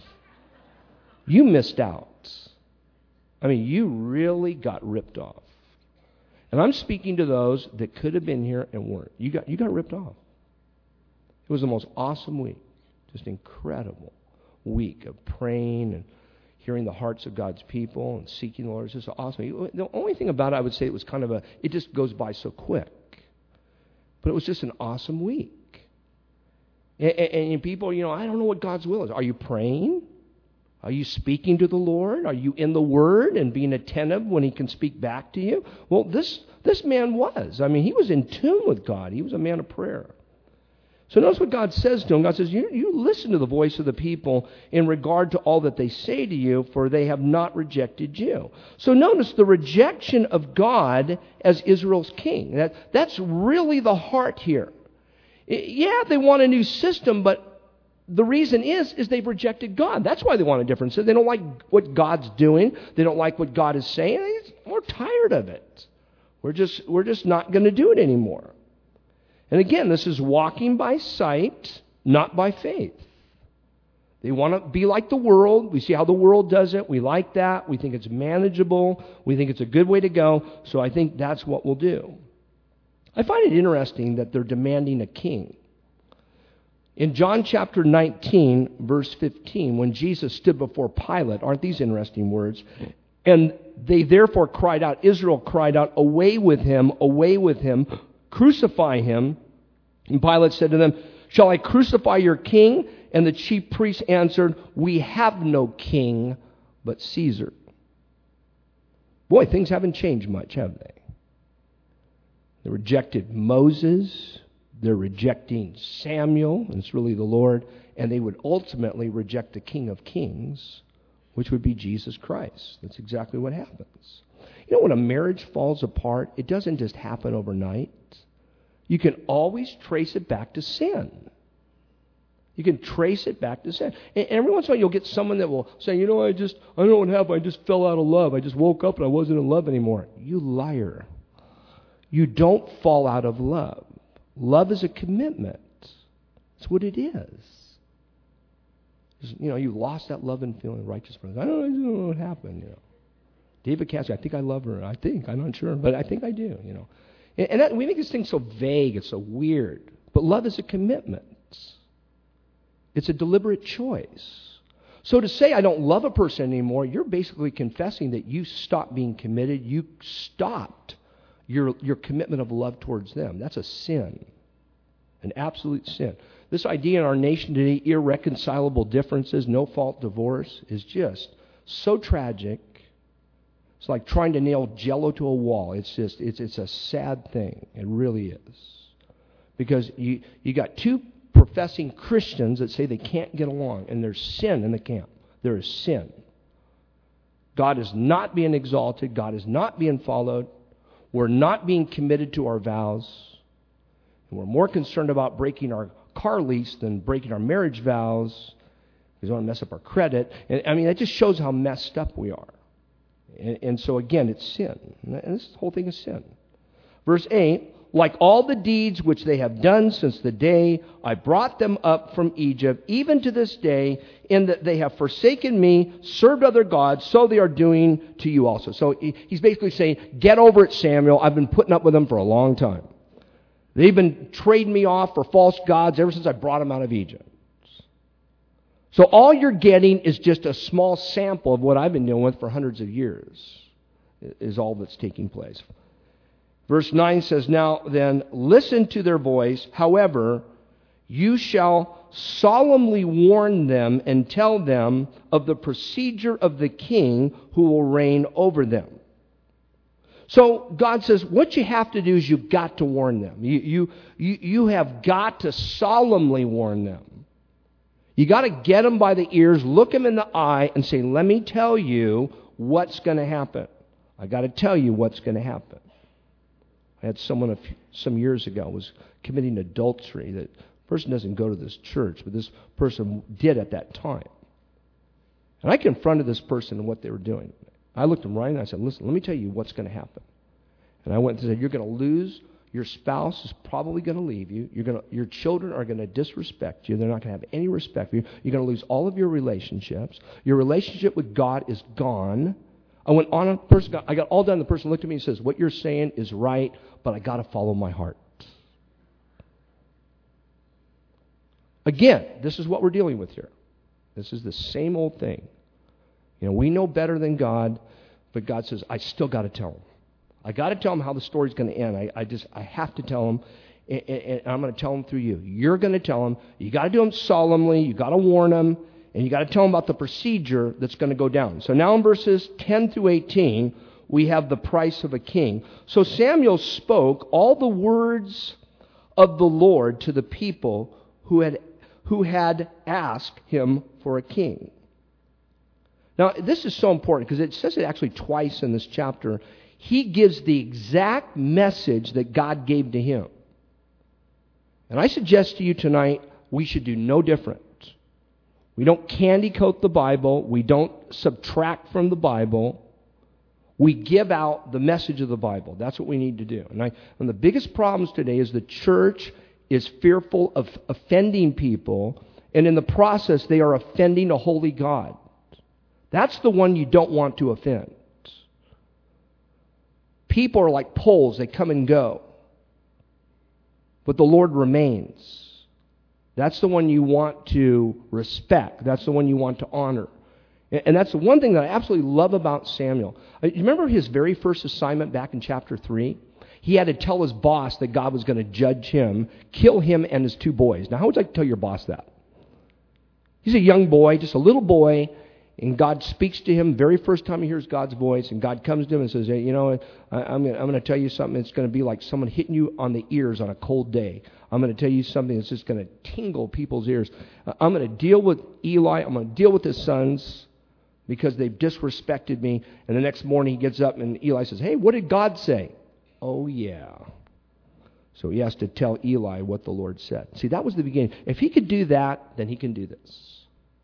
You missed out. I mean, you really got ripped off. And I'm speaking to those that could have been here and weren't. You got you got ripped off. It was the most awesome week. Just incredible week of praying and hearing the hearts of God's people and seeking the Lord. It's just awesome. The only thing about it, I would say, it was kind of a, it just goes by so quick. But it was just an awesome week. And, and, and people, you know, I don't know what God's will is. Are you praying? Are you speaking to the Lord? Are you in the Word and being attentive when He can speak back to you? Well, this this man was. I mean, he was in tune with God. He was a man of prayer. So notice what God says to him. God says, you, you listen to the voice of the people in regard to all that they say to you, for they have not rejected you. So notice the rejection of God as Israel's king. That, that's really the heart here. Yeah, they want a new system, but the reason is, is they've rejected God. That's why they want a different system. They don't like what God's doing. They don't like what God is saying. We're tired of it. We're just, we're just not going to do it anymore. And again, this is walking by sight, not by faith. They want to be like the world. We see how the world does it. We like that. We think it's manageable. We think it's a good way to go. So I think that's what we'll do. I find it interesting that they're demanding a king. In John chapter nineteen, verse fifteen, when Jesus stood before Pilate, aren't these interesting words? And they therefore cried out, Israel cried out, away with him, away with him, crucify him. And Pilate said to them, shall I crucify your king? And the chief priests answered, we have no king but Caesar. Boy, things haven't changed much, have they? They rejected Moses. They're rejecting Samuel, and it's really the Lord, and they would ultimately reject the King of Kings, which would be Jesus Christ. That's exactly what happens. You know, when a marriage falls apart, it doesn't just happen overnight. You can always trace it back to sin. You can trace it back to sin. And every once in a while you'll get someone that will say, you know, I just, I don't know what happened. I just fell out of love. I just woke up and I wasn't in love anymore. You liar. You don't fall out of love. Love is a commitment. That's what it is. You know, you lost that love and feeling righteous. I don't, I don't know what happened, you know. David Cassidy, I think I love her. I think. I'm not sure, but I think I do, you know. And, and that, we make this thing so vague. It's so weird. But love is a commitment. It's a deliberate choice. So to say I don't love a person anymore, you're basically confessing that you stopped being committed. You stopped your, your commitment of love towards them. That's a sin. An absolute sin. This idea in our nation today, irreconcilable differences, no-fault divorce, is just so tragic. It's like trying to nail Jell-O to a wall. It's just, it's it's a sad thing. It really is. Because you you got two professing Christians that say they can't get along, and there's sin in the camp. There is sin. God is not being exalted. God is not being followed. We're not being committed to our vows. And we're more concerned about breaking our car lease than breaking our marriage vows. We don't want to mess up our credit. And I mean, that just shows how messed up we are. And, and so again, it's sin. And this whole thing is sin. Verse eight, like all the deeds which they have done since the day I brought them up from Egypt, even to this day, in that they have forsaken me, served other gods, so they are doing to you also. So he, he's basically saying, get over it, Samuel. I've been putting up with them for a long time. They've been trading me off for false gods ever since I brought them out of Egypt. So all you're getting is just a small sample of what I've been dealing with for hundreds of years, is all that's taking place. Verse nine says, now then, listen to their voice. However, you shall solemnly warn them and tell them of the procedure of the king who will reign over them. So God says, what you have to do is you've got to warn them. You, you, you, you have got to solemnly warn them. You got to get them by the ears, look them in the eye, and say, let me tell you what's going to happen. I got to tell you what's going to happen. I had someone a few, some years ago was committing adultery. That person doesn't go to this church, but this person did at that time. And I confronted this person and what they were doing. I looked them right in the eye and I said, listen, let me tell you what's going to happen. And I went and said, you're going to lose. Your spouse is probably going to leave you. You're going to, your children are going to disrespect you. They're not going to have any respect for you. You're going to lose all of your relationships. Your relationship with God is gone. I went on a person. I got all done. The person looked at me and says, what you're saying is right, but I got to follow my heart. Again, this is what we're dealing with here. This is the same old thing. You know, we know better than God, but God says, I still got to tell them. I got to tell them how the story's going to end. I, I just, I have to tell them, and, and, and I'm going to tell them through you. You're going to tell them. You got to do them solemnly. You got to warn them, and you got to tell them about the procedure that's going to go down. So now in verses ten through eighteen, we have the price of a king. So Samuel spoke all the words of the Lord to the people who had who had asked him for a king. Now, this is so important because it says it actually twice in this chapter. He gives the exact message that God gave to him. And I suggest to you tonight, we should do no different. We don't candy coat the Bible. We don't subtract from the Bible. We give out the message of the Bible. That's what we need to do. And I, one of the biggest problems today is the church is fearful of offending people, and in the process, they are offending a holy God. That's the one you don't want to offend. People are like poles, they come and go. But the Lord remains. That's the one you want to respect. That's the one you want to honor. And that's the one thing that I absolutely love about Samuel. You remember his very first assignment back in chapter three? He had to tell his boss that God was going to judge him, kill him and his two boys. Now, how would you like to tell your boss that? He's a young boy, just a little boy, and God speaks to him very first time he hears God's voice, and God comes to him and says, hey, you know, I, I'm going I'm to tell you something that's going to be like someone hitting you on the ears on a cold day. I'm going to tell you something that's just going to tingle people's ears. I'm going to deal with Eli. I'm going to deal with his sons because they've disrespected me. And the next morning he gets up and Eli says, hey, what did God say? Oh, yeah. So he has to tell Eli what the Lord said. See, that was the beginning. If he could do that, then he can do this.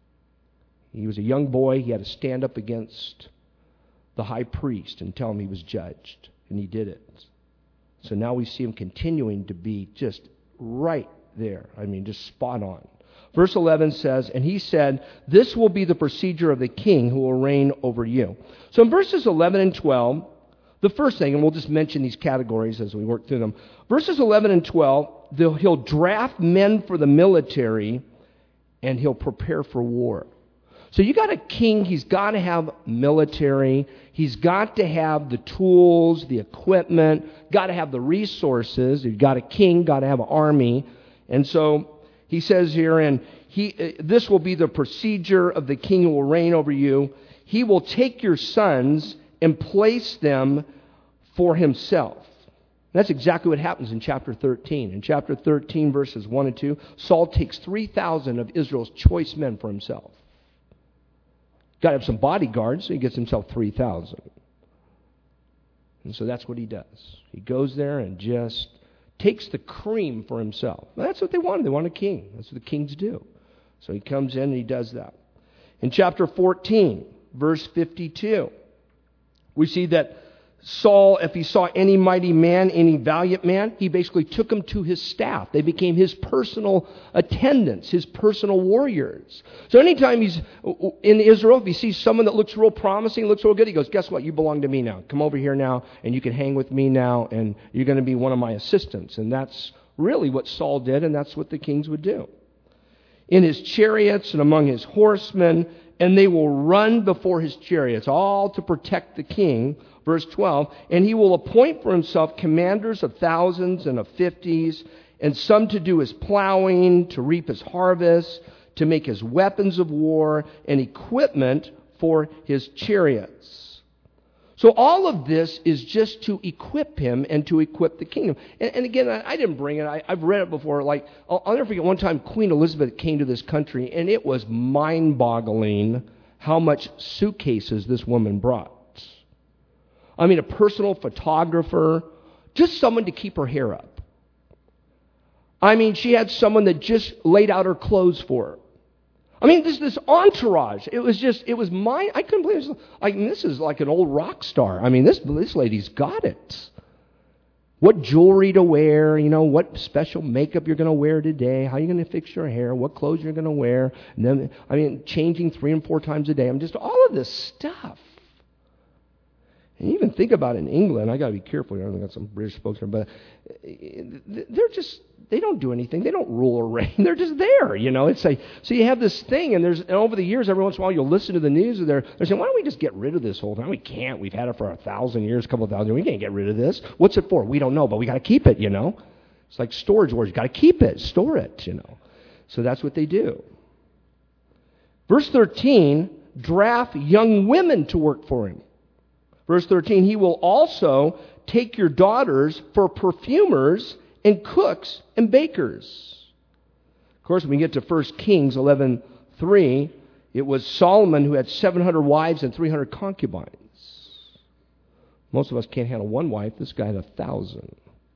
He was a young boy. He had to stand up against the high priest and tell him he was judged. And he did it. So now we see him continuing to be just right there. I mean, just spot on. Verse eleven says, and he said, this will be the procedure of the king who will reign over you. So in verses eleven and twelve, the first thing, and we'll just mention these categories as we work through them. Verses eleven and twelve, he'll draft men for the military, and he'll prepare for war. So you got a king, he's got to have military, he's got to have the tools, the equipment, got to have the resources. You've got a king, got to have an army. And so he says here, and he, this will be the procedure of the king who will reign over you. He will take your sons and place them for himself. That's exactly what happens in chapter thirteen. In chapter thirteen, verses one and two, Saul takes three thousand of Israel's choice men for himself. Got to have some bodyguards, so he gets himself three thousand. And so that's what he does. He goes there and just takes the cream for himself. Well, that's what they wanted. They want a king. That's what the kings do. So he comes in and he does that. In chapter fourteen, verse fifty-two, we see that Saul, if he saw any mighty man, any valiant man, he basically took them to his staff. They became his personal attendants, his personal warriors. So anytime he's in Israel, if he sees someone that looks real promising, looks real good, he goes, guess what? You belong to me now. Come over here now, and you can hang with me now, and you're going to be one of my assistants. And that's really what Saul did, and that's what the kings would do. In his chariots and among his horsemen, and they will run before his chariots, all to protect the king. Verse twelve, and he will appoint for himself commanders of thousands and of fifties, and some to do his plowing, to reap his harvest, to make his weapons of war, and equipment for his chariots. So all of this is just to equip him and to equip the kingdom. And, and again, I, I didn't bring it. I, I've read it before. Like I'll, I'll never forget one time Queen Elizabeth came to this country, and it was mind-boggling how much suitcases this woman brought. I mean, a personal photographer, just someone to keep her hair up. I mean, she had someone that just laid out her clothes for her. I mean, this this entourage. It was just, it was my, I couldn't believe it. Like, this is like an old rock star. I mean, this this lady's got it. What jewelry to wear, you know, what special makeup you're going to wear today, how you're going to fix your hair, what clothes you're going to wear. And then, I mean, changing three and four times a day. I'm just, all of this stuff. And even think about it in England. I got to be careful here. I got some British folks here, but they're just, they don't do anything. They don't rule or reign. They're just there, you know. It's like, so you have this thing, and there's, and over the years, every once in a while, you'll listen to the news, and they're, they're saying, why don't we just get rid of this whole thing? We can't. We've had it for a thousand years, a couple of thousand years. We can't get rid of this. What's it for? We don't know, but we got to keep it, you know. It's like storage wars. You got to keep it, store it, you know. So that's what they do. Verse thirteen, draft young women to work for him. Verse thirteen, he will also take your daughters for perfumers and cooks and bakers. Of course, when we get to First Kings eleven three, it was Solomon who had seven hundred wives and three hundred concubines. Most of us can't handle one wife. This guy had a thousand.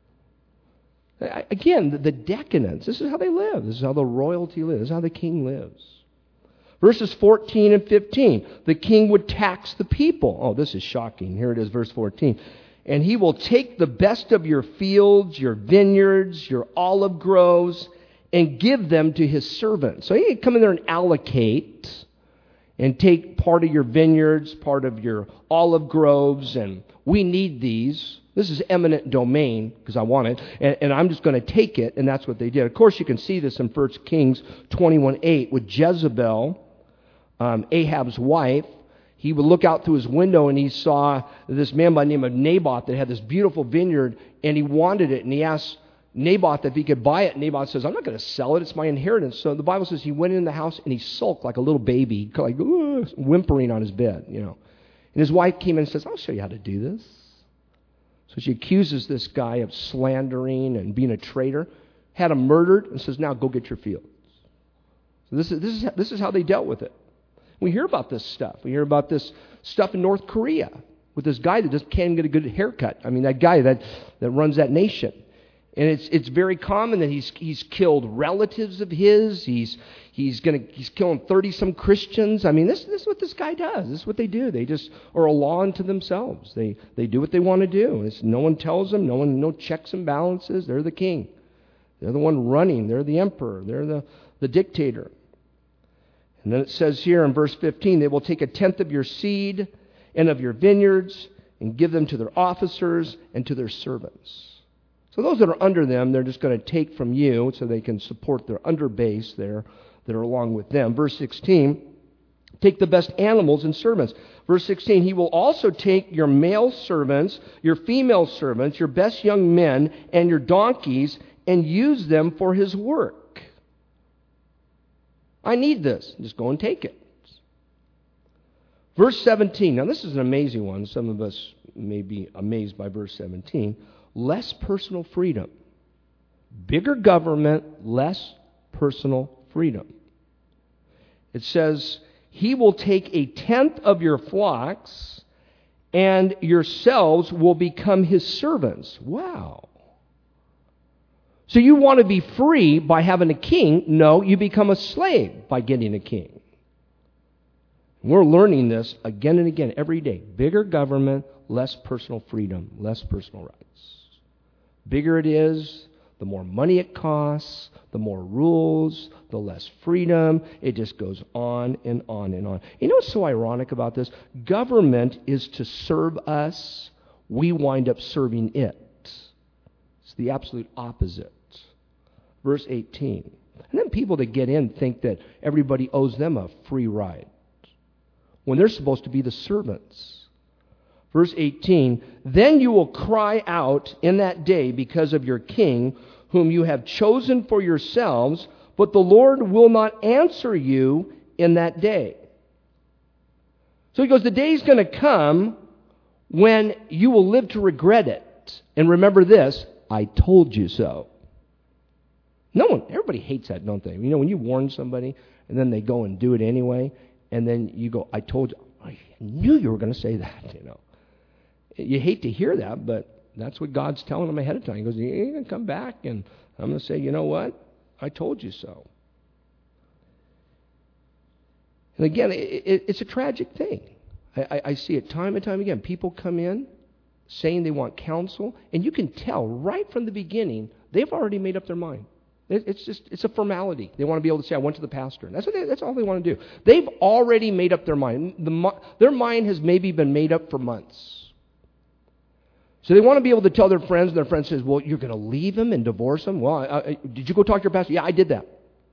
Again, the decadence. This is how they live. This is how the royalty lives. This is how the king lives. Verses fourteen and fifteen, the king would tax the people. Oh, this is shocking. Here it is, verse fourteen. And he will take the best of your fields, your vineyards, your olive groves, and give them to his servants. So he can come in there and allocate and take part of your vineyards, part of your olive groves, and we need these. This is eminent domain because I want it, and, and I'm just going to take it, and that's what they did. Of course, you can see this in First Kings twenty-one eight with Jezebel, um, Ahab's wife. He would look out through his window, and he saw this man by the name of Naboth that had this beautiful vineyard, and he wanted it, and he asked Naboth if he could buy it. And Naboth says, I'm not going to sell it. It's my inheritance. So the Bible says he went in the house, and he sulked like a little baby, like whimpering on his bed, you know. And his wife came in and says, I'll show you how to do this. So she accuses this guy of slandering and being a traitor, had him murdered, and says, now go get your fields. So this is, this is, this is how they dealt with it. We hear about this stuff. We hear about this stuff in North Korea with this guy that just can't get a good haircut. I mean, that guy that, that runs that nation. And it's it's very common that he's he's killed relatives of his. He's he's gonna he's killing thirty some Christians. I mean, this this is what this guy does. This is what they do. They just are a law unto themselves. They they do what they want to do. It's, no one tells them. No one no checks and balances. They're the king. They're the one running. They're the emperor. They're the the dictator. And then it says here in verse fifteen, they will take a tenth of your seed and of your vineyards and give them to their officers and to their servants. So those that are under them, they're just going to take from you so they can support their underbase there that are along with them. Verse sixteen, take the best animals and servants. Verse sixteen, he will also take your male servants, your female servants, your best young men, and your donkeys, and use them for his work. I need this. Just go and take it. Verse seventeen, now this is an amazing one. Some of us may be amazed by verse seventeen. Less personal freedom. Bigger government, less personal freedom. It says, he will take a tenth of your flocks, and yourselves will become his servants. Wow. So you want to be free by having a king? No, you become a slave by getting a king. We're learning this again and again every day. Bigger government, less personal freedom, less personal rights. Bigger it is, the more money it costs, the more rules, the less freedom. It just goes on and on and on. You know what's so ironic about this? Government is to serve us. We wind up serving it. It's the absolute opposite. Verse eighteen. And then people that get in think that everybody owes them a free ride when they're supposed to be the servants. Verse eighteen, then you will cry out in that day because of your king, whom you have chosen for yourselves, but the Lord will not answer you in that day. So he goes, the day's going to come when you will live to regret it. And remember this, I told you so. No one, everybody hates that, don't they? You know, when you warn somebody and then they go and do it anyway, and then you go, I told you, I knew you were going to say that, you know. You hate to hear that, but that's what God's telling them ahead of time. He goes, you're going to come back, and I'm going to say, you know what? I told you so. And again, it, it, it's a tragic thing. I, I, I see it time and time again. People come in saying they want counsel, and you can tell right from the beginning, they've already made up their mind. It, it's just, it's a formality. They want to be able to say, I went to the pastor. And that's, what they, that's all they want to do. They've already made up their mind. The, their mind has maybe been made up for months. So they want to be able to tell their friends, and their friend says, well, you're going to leave him and divorce him? Well, I, I, did you go talk to your pastor? Yeah, I did that.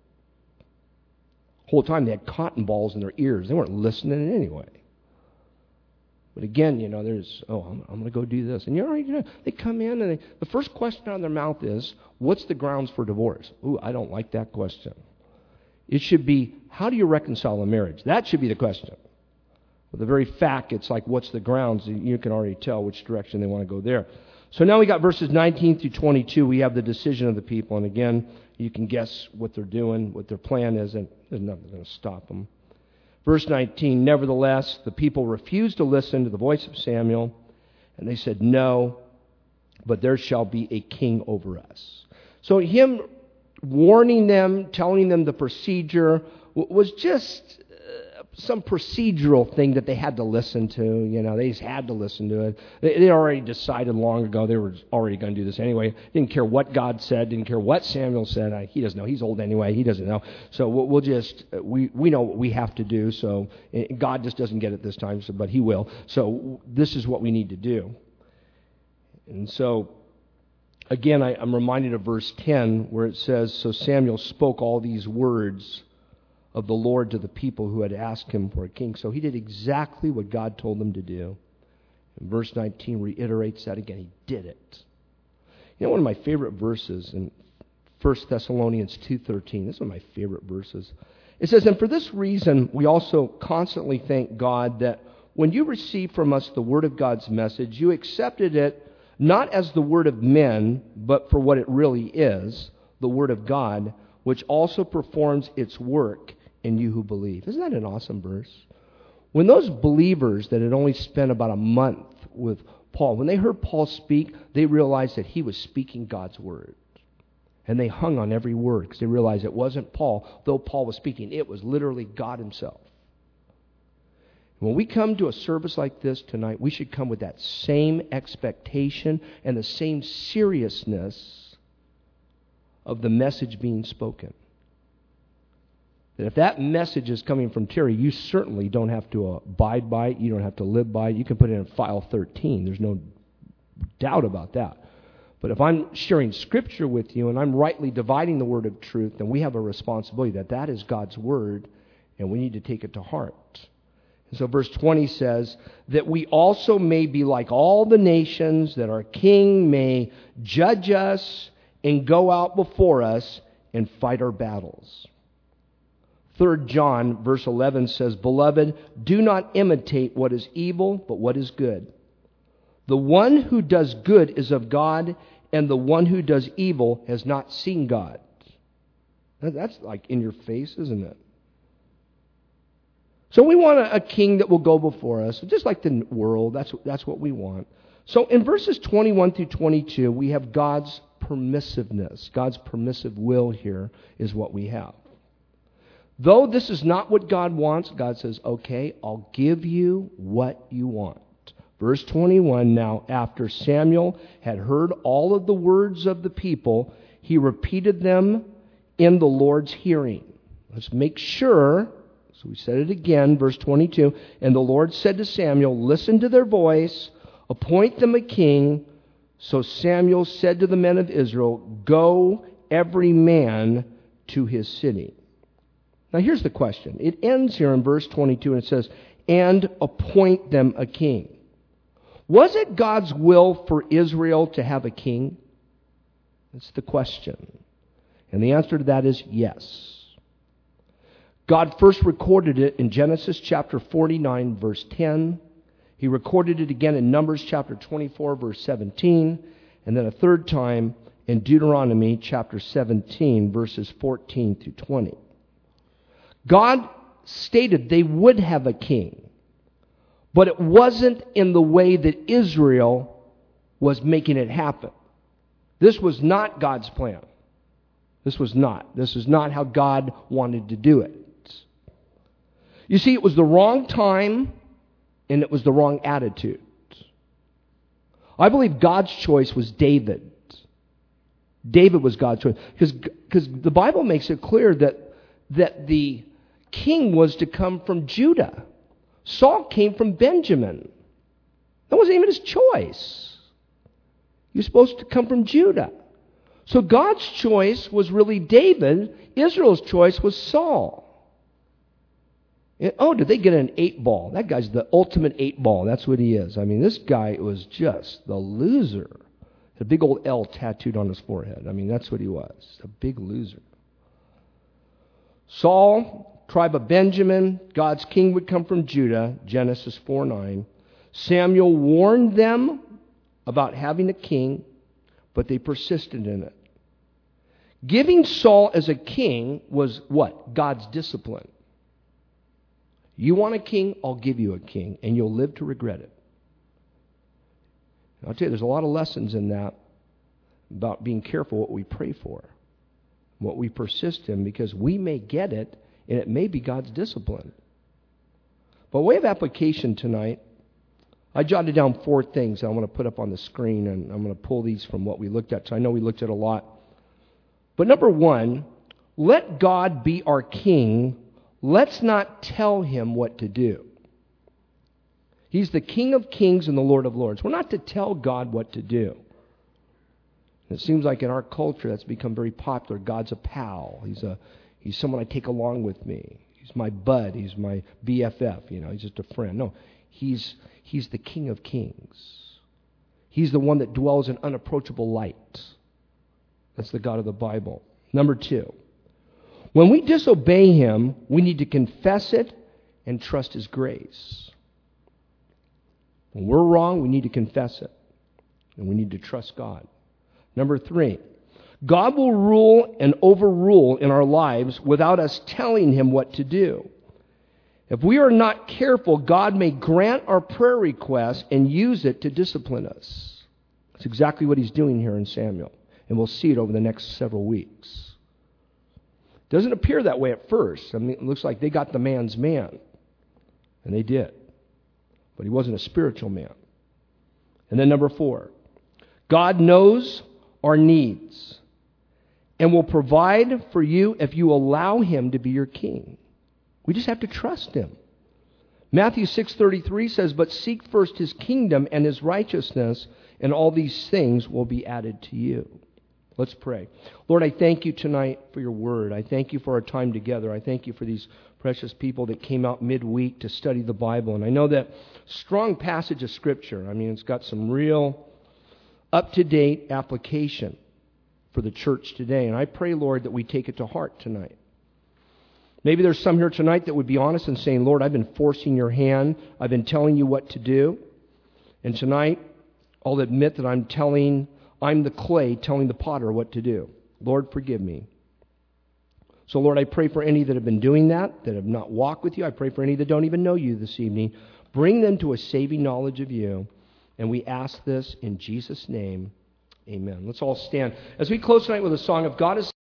The whole time they had cotton balls in their ears. They weren't listening anyway. But again, you know, there's, oh, I'm, I'm going to go do this. And you're, you know, they come in, and they, the first question out of their mouth is, what's the grounds for divorce? Ooh, I don't like that question. It should be, how do you reconcile a marriage? That should be the question. But the very fact, it's like, what's the grounds? You can already tell which direction they want to go there. So now we got verses nineteen through twenty-two. We have the decision of the people. And again, you can guess what they're doing, what their plan is, and there's nothing going to stop them. Verse nineteen, nevertheless, the people refused to listen to the voice of Samuel, and they said, no, but there shall be a king over us. So him warning them, telling them the procedure was just some procedural thing that they had to listen to. You know, they just had to listen to it. They, they already decided long ago they were already going to do this anyway. Didn't care what God said. Didn't care what Samuel said. I, he doesn't know. He's old anyway. He doesn't know. So we'll, we'll just, we, we know what we have to do. So God just doesn't get it this time, so, but he will. So this is what we need to do. And so, again, I, I'm reminded of verse ten where it says, so Samuel spoke all these words of the Lord to the people who had asked him for a king. So he did exactly what God told him to do. And verse nineteen reiterates that again. He did it. You know, one of my favorite verses in First Thessalonians two thirteen. This is one of my favorite verses. It says, and for this reason we also constantly thank God that when you received from us the word of God's message, you accepted it not as the word of men, but for what it really is, the word of God, which also performs its work in you who believe. Isn't that an awesome verse? When those believers that had only spent about a month with Paul. When they heard Paul speak, they realized that he was speaking God's word. And they hung on every word because they realized it wasn't Paul. Though Paul was speaking, it was literally God himself. When we come to a service like this tonight, we should come with that same expectation and the same seriousness of the message being spoken. That if that message is coming from Terry, you certainly don't have to abide by it. You don't have to live by it. You can put it in file thirteen. There's no doubt about that. But if I'm sharing Scripture with you and I'm rightly dividing the word of truth, then we have a responsibility that that is God's word, and we need to take it to heart. And so verse twenty says, that we also may be like all the nations, that our King may judge us and go out before us and fight our battles. Third John, verse eleven says, Beloved, do not imitate what is evil, but what is good. The one who does good is of God, and the one who does evil has not seen God. That's like in your face, isn't it? So we want a, a king that will go before us, just like the world. That's, that's what we want. So in verses twenty-one through twenty-two, we have God's permissiveness. God's permissive will here is what we have. Though this is not what God wants, God says, okay, I'll give you what you want. Verse twenty-one, now after Samuel had heard all of the words of the people, he repeated them in the Lord's hearing. Let's make sure. So we said it again, verse twenty-two. And the Lord said to Samuel, listen to their voice, appoint them a king. So Samuel said to the men of Israel, go every man to his city. Now here's the question. It ends here in verse twenty-two and it says, and appoint them a king. Was it God's will for Israel to have a king? That's the question. And the answer to that is yes. God first recorded it in Genesis chapter forty-nine, verse ten. He recorded it again in Numbers chapter twenty-four, verse seventeen. And then a third time in Deuteronomy chapter seventeen, verses fourteen through twenty. God stated they would have a king, but it wasn't in the way that Israel was making it happen. This was not God's plan. This was not. This is not how God wanted to do it. You see, it was the wrong time and it was the wrong attitude. I believe God's choice was David. David was God's choice. Because because the Bible makes it clear that, that the king was to come from Judah. Saul came from Benjamin. That wasn't even his choice. He was supposed to come from Judah. So God's choice was really David. Israel's choice was Saul. Oh, did they get an eight ball? That guy's the ultimate eight ball. That's what he is. I mean, this guy was just the loser. A big old L tattooed on his forehead. I mean, that's what he was. A big loser. Saul, tribe of Benjamin, God's king would come from Judah, Genesis four nine. Samuel warned them about having a king, but they persisted in it. Giving Saul as a king was what? God's discipline. You want a king? I'll give you a king, and you'll live to regret it. I'll tell you, there's a lot of lessons in that about being careful what we pray for, what we persist in, because we may get it, and it may be God's discipline. By way of application tonight, I jotted down four things that I want to put up on the screen, and I'm going to pull these from what we looked at. So I know we looked at a lot. But number one, let God be our king. Let's not tell him what to do. He's the King of kings and the Lord of lords. We're not to tell God what to do. It seems like in our culture that's become very popular. God's a pal. He's a he's someone I take along with me. He's my bud. He's my B F F. You know, he's just a friend. No, he's he's the King of kings. He's the one that dwells in unapproachable light. That's the God of the Bible. Number two, when we disobey him, we need to confess it and trust his grace. When we're wrong, we need to confess it. And we need to trust God. Number three, God will rule and overrule in our lives without us telling him what to do. If we are not careful, God may grant our prayer request and use it to discipline us. That's exactly what he's doing here in Samuel. And we'll see it over the next several weeks. Doesn't appear that way at first. I mean, it looks like they got the man's man. And they did. But he wasn't a spiritual man. And then number four, God knows our needs and will provide for you if you allow him to be your king. We just have to trust him. Matthew six thirty-three says, but seek first his kingdom and his righteousness, and all these things will be added to you. Let's pray. Lord, I thank you tonight for your word. I thank you for our time together. I thank you for these precious people that came out midweek to study the Bible. And I know that strong passage of Scripture. I mean, it's got some real up-to-date application for the church today. And I pray, Lord, that we take it to heart tonight. Maybe there's some here tonight that would be honest and saying, Lord, I've been forcing your hand. I've been telling you what to do. And tonight, I'll admit that I'm telling, I'm the clay telling the potter what to do. Lord, forgive me. So, Lord, I pray for any that have been doing that, that have not walked with you. I pray for any that don't even know you this evening. Bring them to a saving knowledge of you. And we ask this in Jesus' name. Amen. Let's all stand. As we close tonight with a song of God is